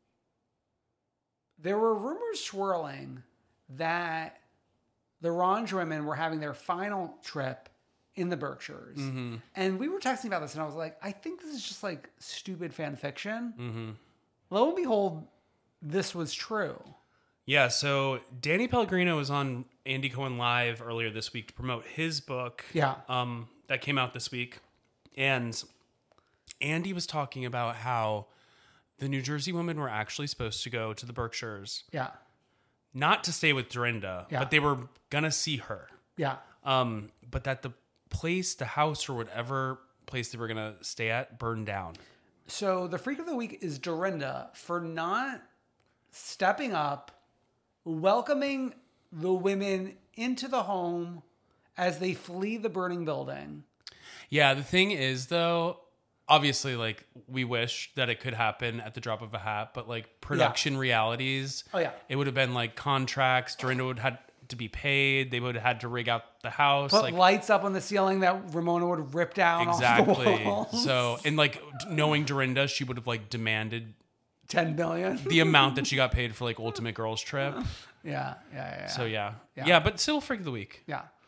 There were rumors swirling that the Range women were having their final trip in the Berkshires. Mm-hmm. And we were texting about this, and I was like, I think this is just like stupid fan fiction. Mm-hmm. Lo and behold, this was true. Yeah, so Danny Pellegrino was on Andy Cohen Live earlier this week to promote his book. Yeah. Um, that came out this week. And Andy was talking about how the New Jersey women were actually supposed to go to the Berkshires. Yeah. Not to stay with Dorinda, yeah. but they were going to see her. Yeah. Um, but that the place, the house, or whatever place they were going to stay at burned down. So the Freak of the Week is Dorinda for not stepping up, welcoming the women into the home as they flee the burning building. Yeah, the thing is, though, obviously, like, we wish that it could happen at the drop of a hat, but, like, production yeah. realities, oh, yeah. it would have been, like, contracts. Dorinda would have had to be paid. They would have had to rig out the house. Put like, lights up on the ceiling that Ramona would rip down exactly. off the walls. So, and, like, knowing Dorinda, she would have, like, demanded ten million the amount that she got paid for, like, Ultimate Girls Trip. Yeah, yeah, yeah. So, yeah. yeah. Yeah, but still Freak of the Week. Yeah.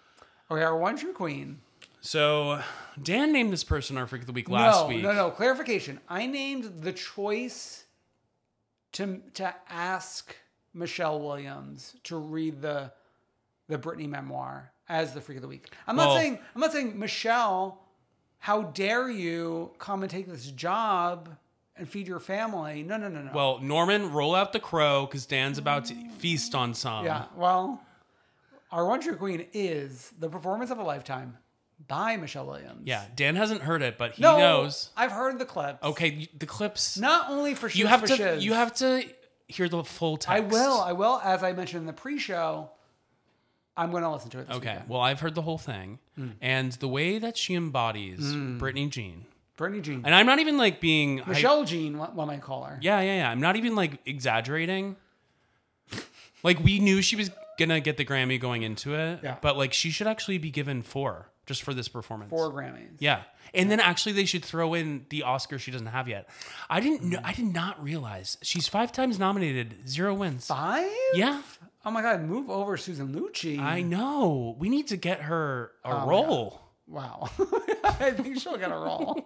Okay, our one true queen. So Dan named this person our Freak of the Week last no, week. No, no, clarification. I named the choice to to ask Michelle Williams to read the the Britney memoir as the Freak of the Week. I'm not well, saying I'm not saying Michelle, how dare you come and take this job and feed your family? No, no, no, no. Well, Norman, roll out the crow because Dan's about to feast on some. Yeah. Well, our one true queen is The Performance of a Lifetime by Michelle Williams. Yeah, Dan hasn't heard it, but he no, knows. I've heard the clips. Okay, the clips. Not only for you shiz have for to. shiz. You have to hear the full text. I will. I will. As I mentioned in the pre-show, I'm going to listen to it this Okay. weekend. Well, I've heard the whole thing, mm. and the way that she embodies Mm. Britney Jean. Britney Jean. And I'm not even like being Michelle I, Jean. What, what might I call her? Yeah, yeah, yeah. I'm not even like exaggerating. Like we knew she was gonna get the Grammy going into it, Yeah. but like she should actually be given four just for this performance. Four Grammys. Yeah. And then actually they should throw in the Oscar she doesn't have yet. I didn't know, I did not realize she's five times nominated, zero wins. Five? Yeah. Oh my God, move over Susan Lucci. I know. We need to get her a Oh role. Wow. I think she'll get a role.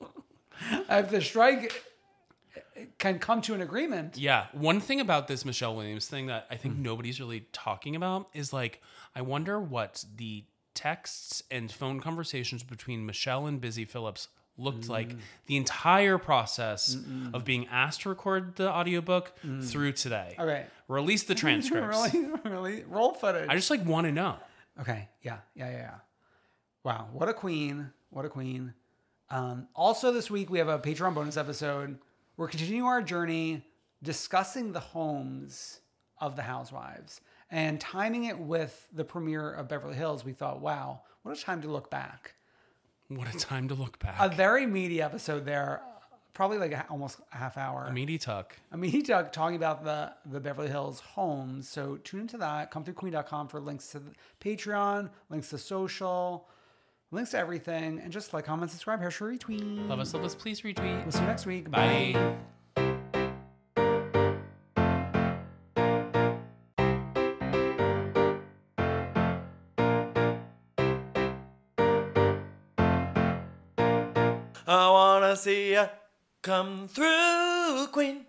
If the strike can come to an agreement. Yeah. One thing about this Michelle Williams thing that I think mm. nobody's really talking about is like, I wonder what the texts and phone conversations between Michelle and Busy Phillips looked mm. like the entire process Mm-mm. of being asked to record the audiobook mm. through today. Okay. Release the transcripts. really, really? Roll footage. I just like want to know. Okay. Yeah. Yeah. Yeah. Yeah. Wow. What a queen. What a queen. Um, also this week, we have a Patreon bonus episode. We're continuing our journey discussing the homes of the housewives and timing it with the premiere of Beverly Hills. We thought, wow, what a time to look back. What a time to look back. A very meaty episode there, probably like a, almost a half hour. A meaty tuck. A meaty tuck talking about the, the Beverly Hills homes. So tune into that. Come through queen dot com for links to the Patreon, links to social, links to everything. And just like, comment, subscribe, hair, sure, retweet. Love us, love us, please retweet. We'll see you next week. Bye. Bye. I wanna see ya come through, Queen.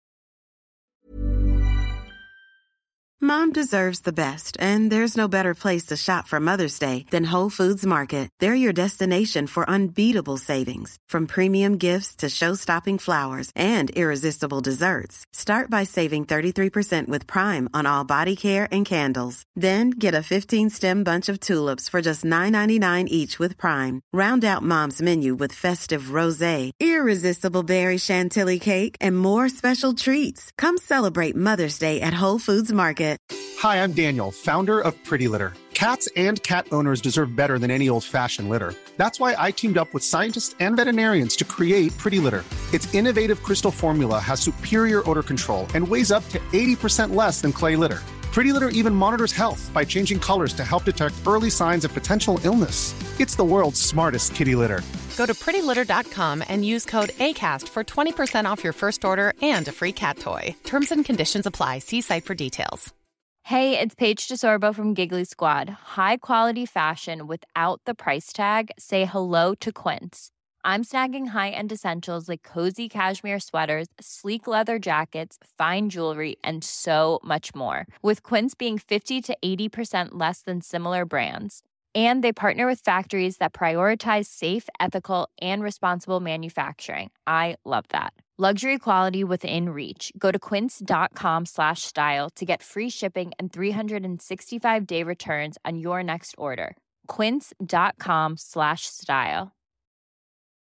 Mom deserves the best, and there's no better place to shop for Mother's Day than Whole Foods Market. They're your destination for unbeatable savings, from premium gifts to show-stopping flowers and irresistible desserts. Start by saving thirty-three percent with Prime on all body care and candles. Then get a fifteen-stem bunch of tulips for just nine ninety-nine each with Prime. Round out Mom's menu with festive rosé, irresistible berry chantilly cake, and more special treats. Come celebrate Mother's Day at Whole Foods Market. Hi, I'm Daniel, founder of Pretty Litter. Cats and cat owners deserve better than any old-fashioned litter. That's why I teamed up with scientists and veterinarians to create Pretty Litter. Its innovative crystal formula has superior odor control and weighs up to eighty percent less than clay litter. Pretty Litter even monitors health by changing colors to help detect early signs of potential illness. It's the world's smartest kitty litter. Go to pretty litter dot com and use code ACAST for twenty percent off your first order and a free cat toy. Terms and conditions apply. See site for details. Hey, it's Paige DeSorbo from Giggly Squad. High quality fashion without the price tag. Say hello to Quince. I'm snagging high-end essentials like cozy cashmere sweaters, sleek leather jackets, fine jewelry, and so much more. With Quince being fifty to eighty percent less than similar brands. And they partner with factories that prioritize safe, ethical, and responsible manufacturing. I love that. Luxury quality within reach. Go to quince.com slash style to get free shipping and three sixty-five day returns on your next order. Quince.com slash style.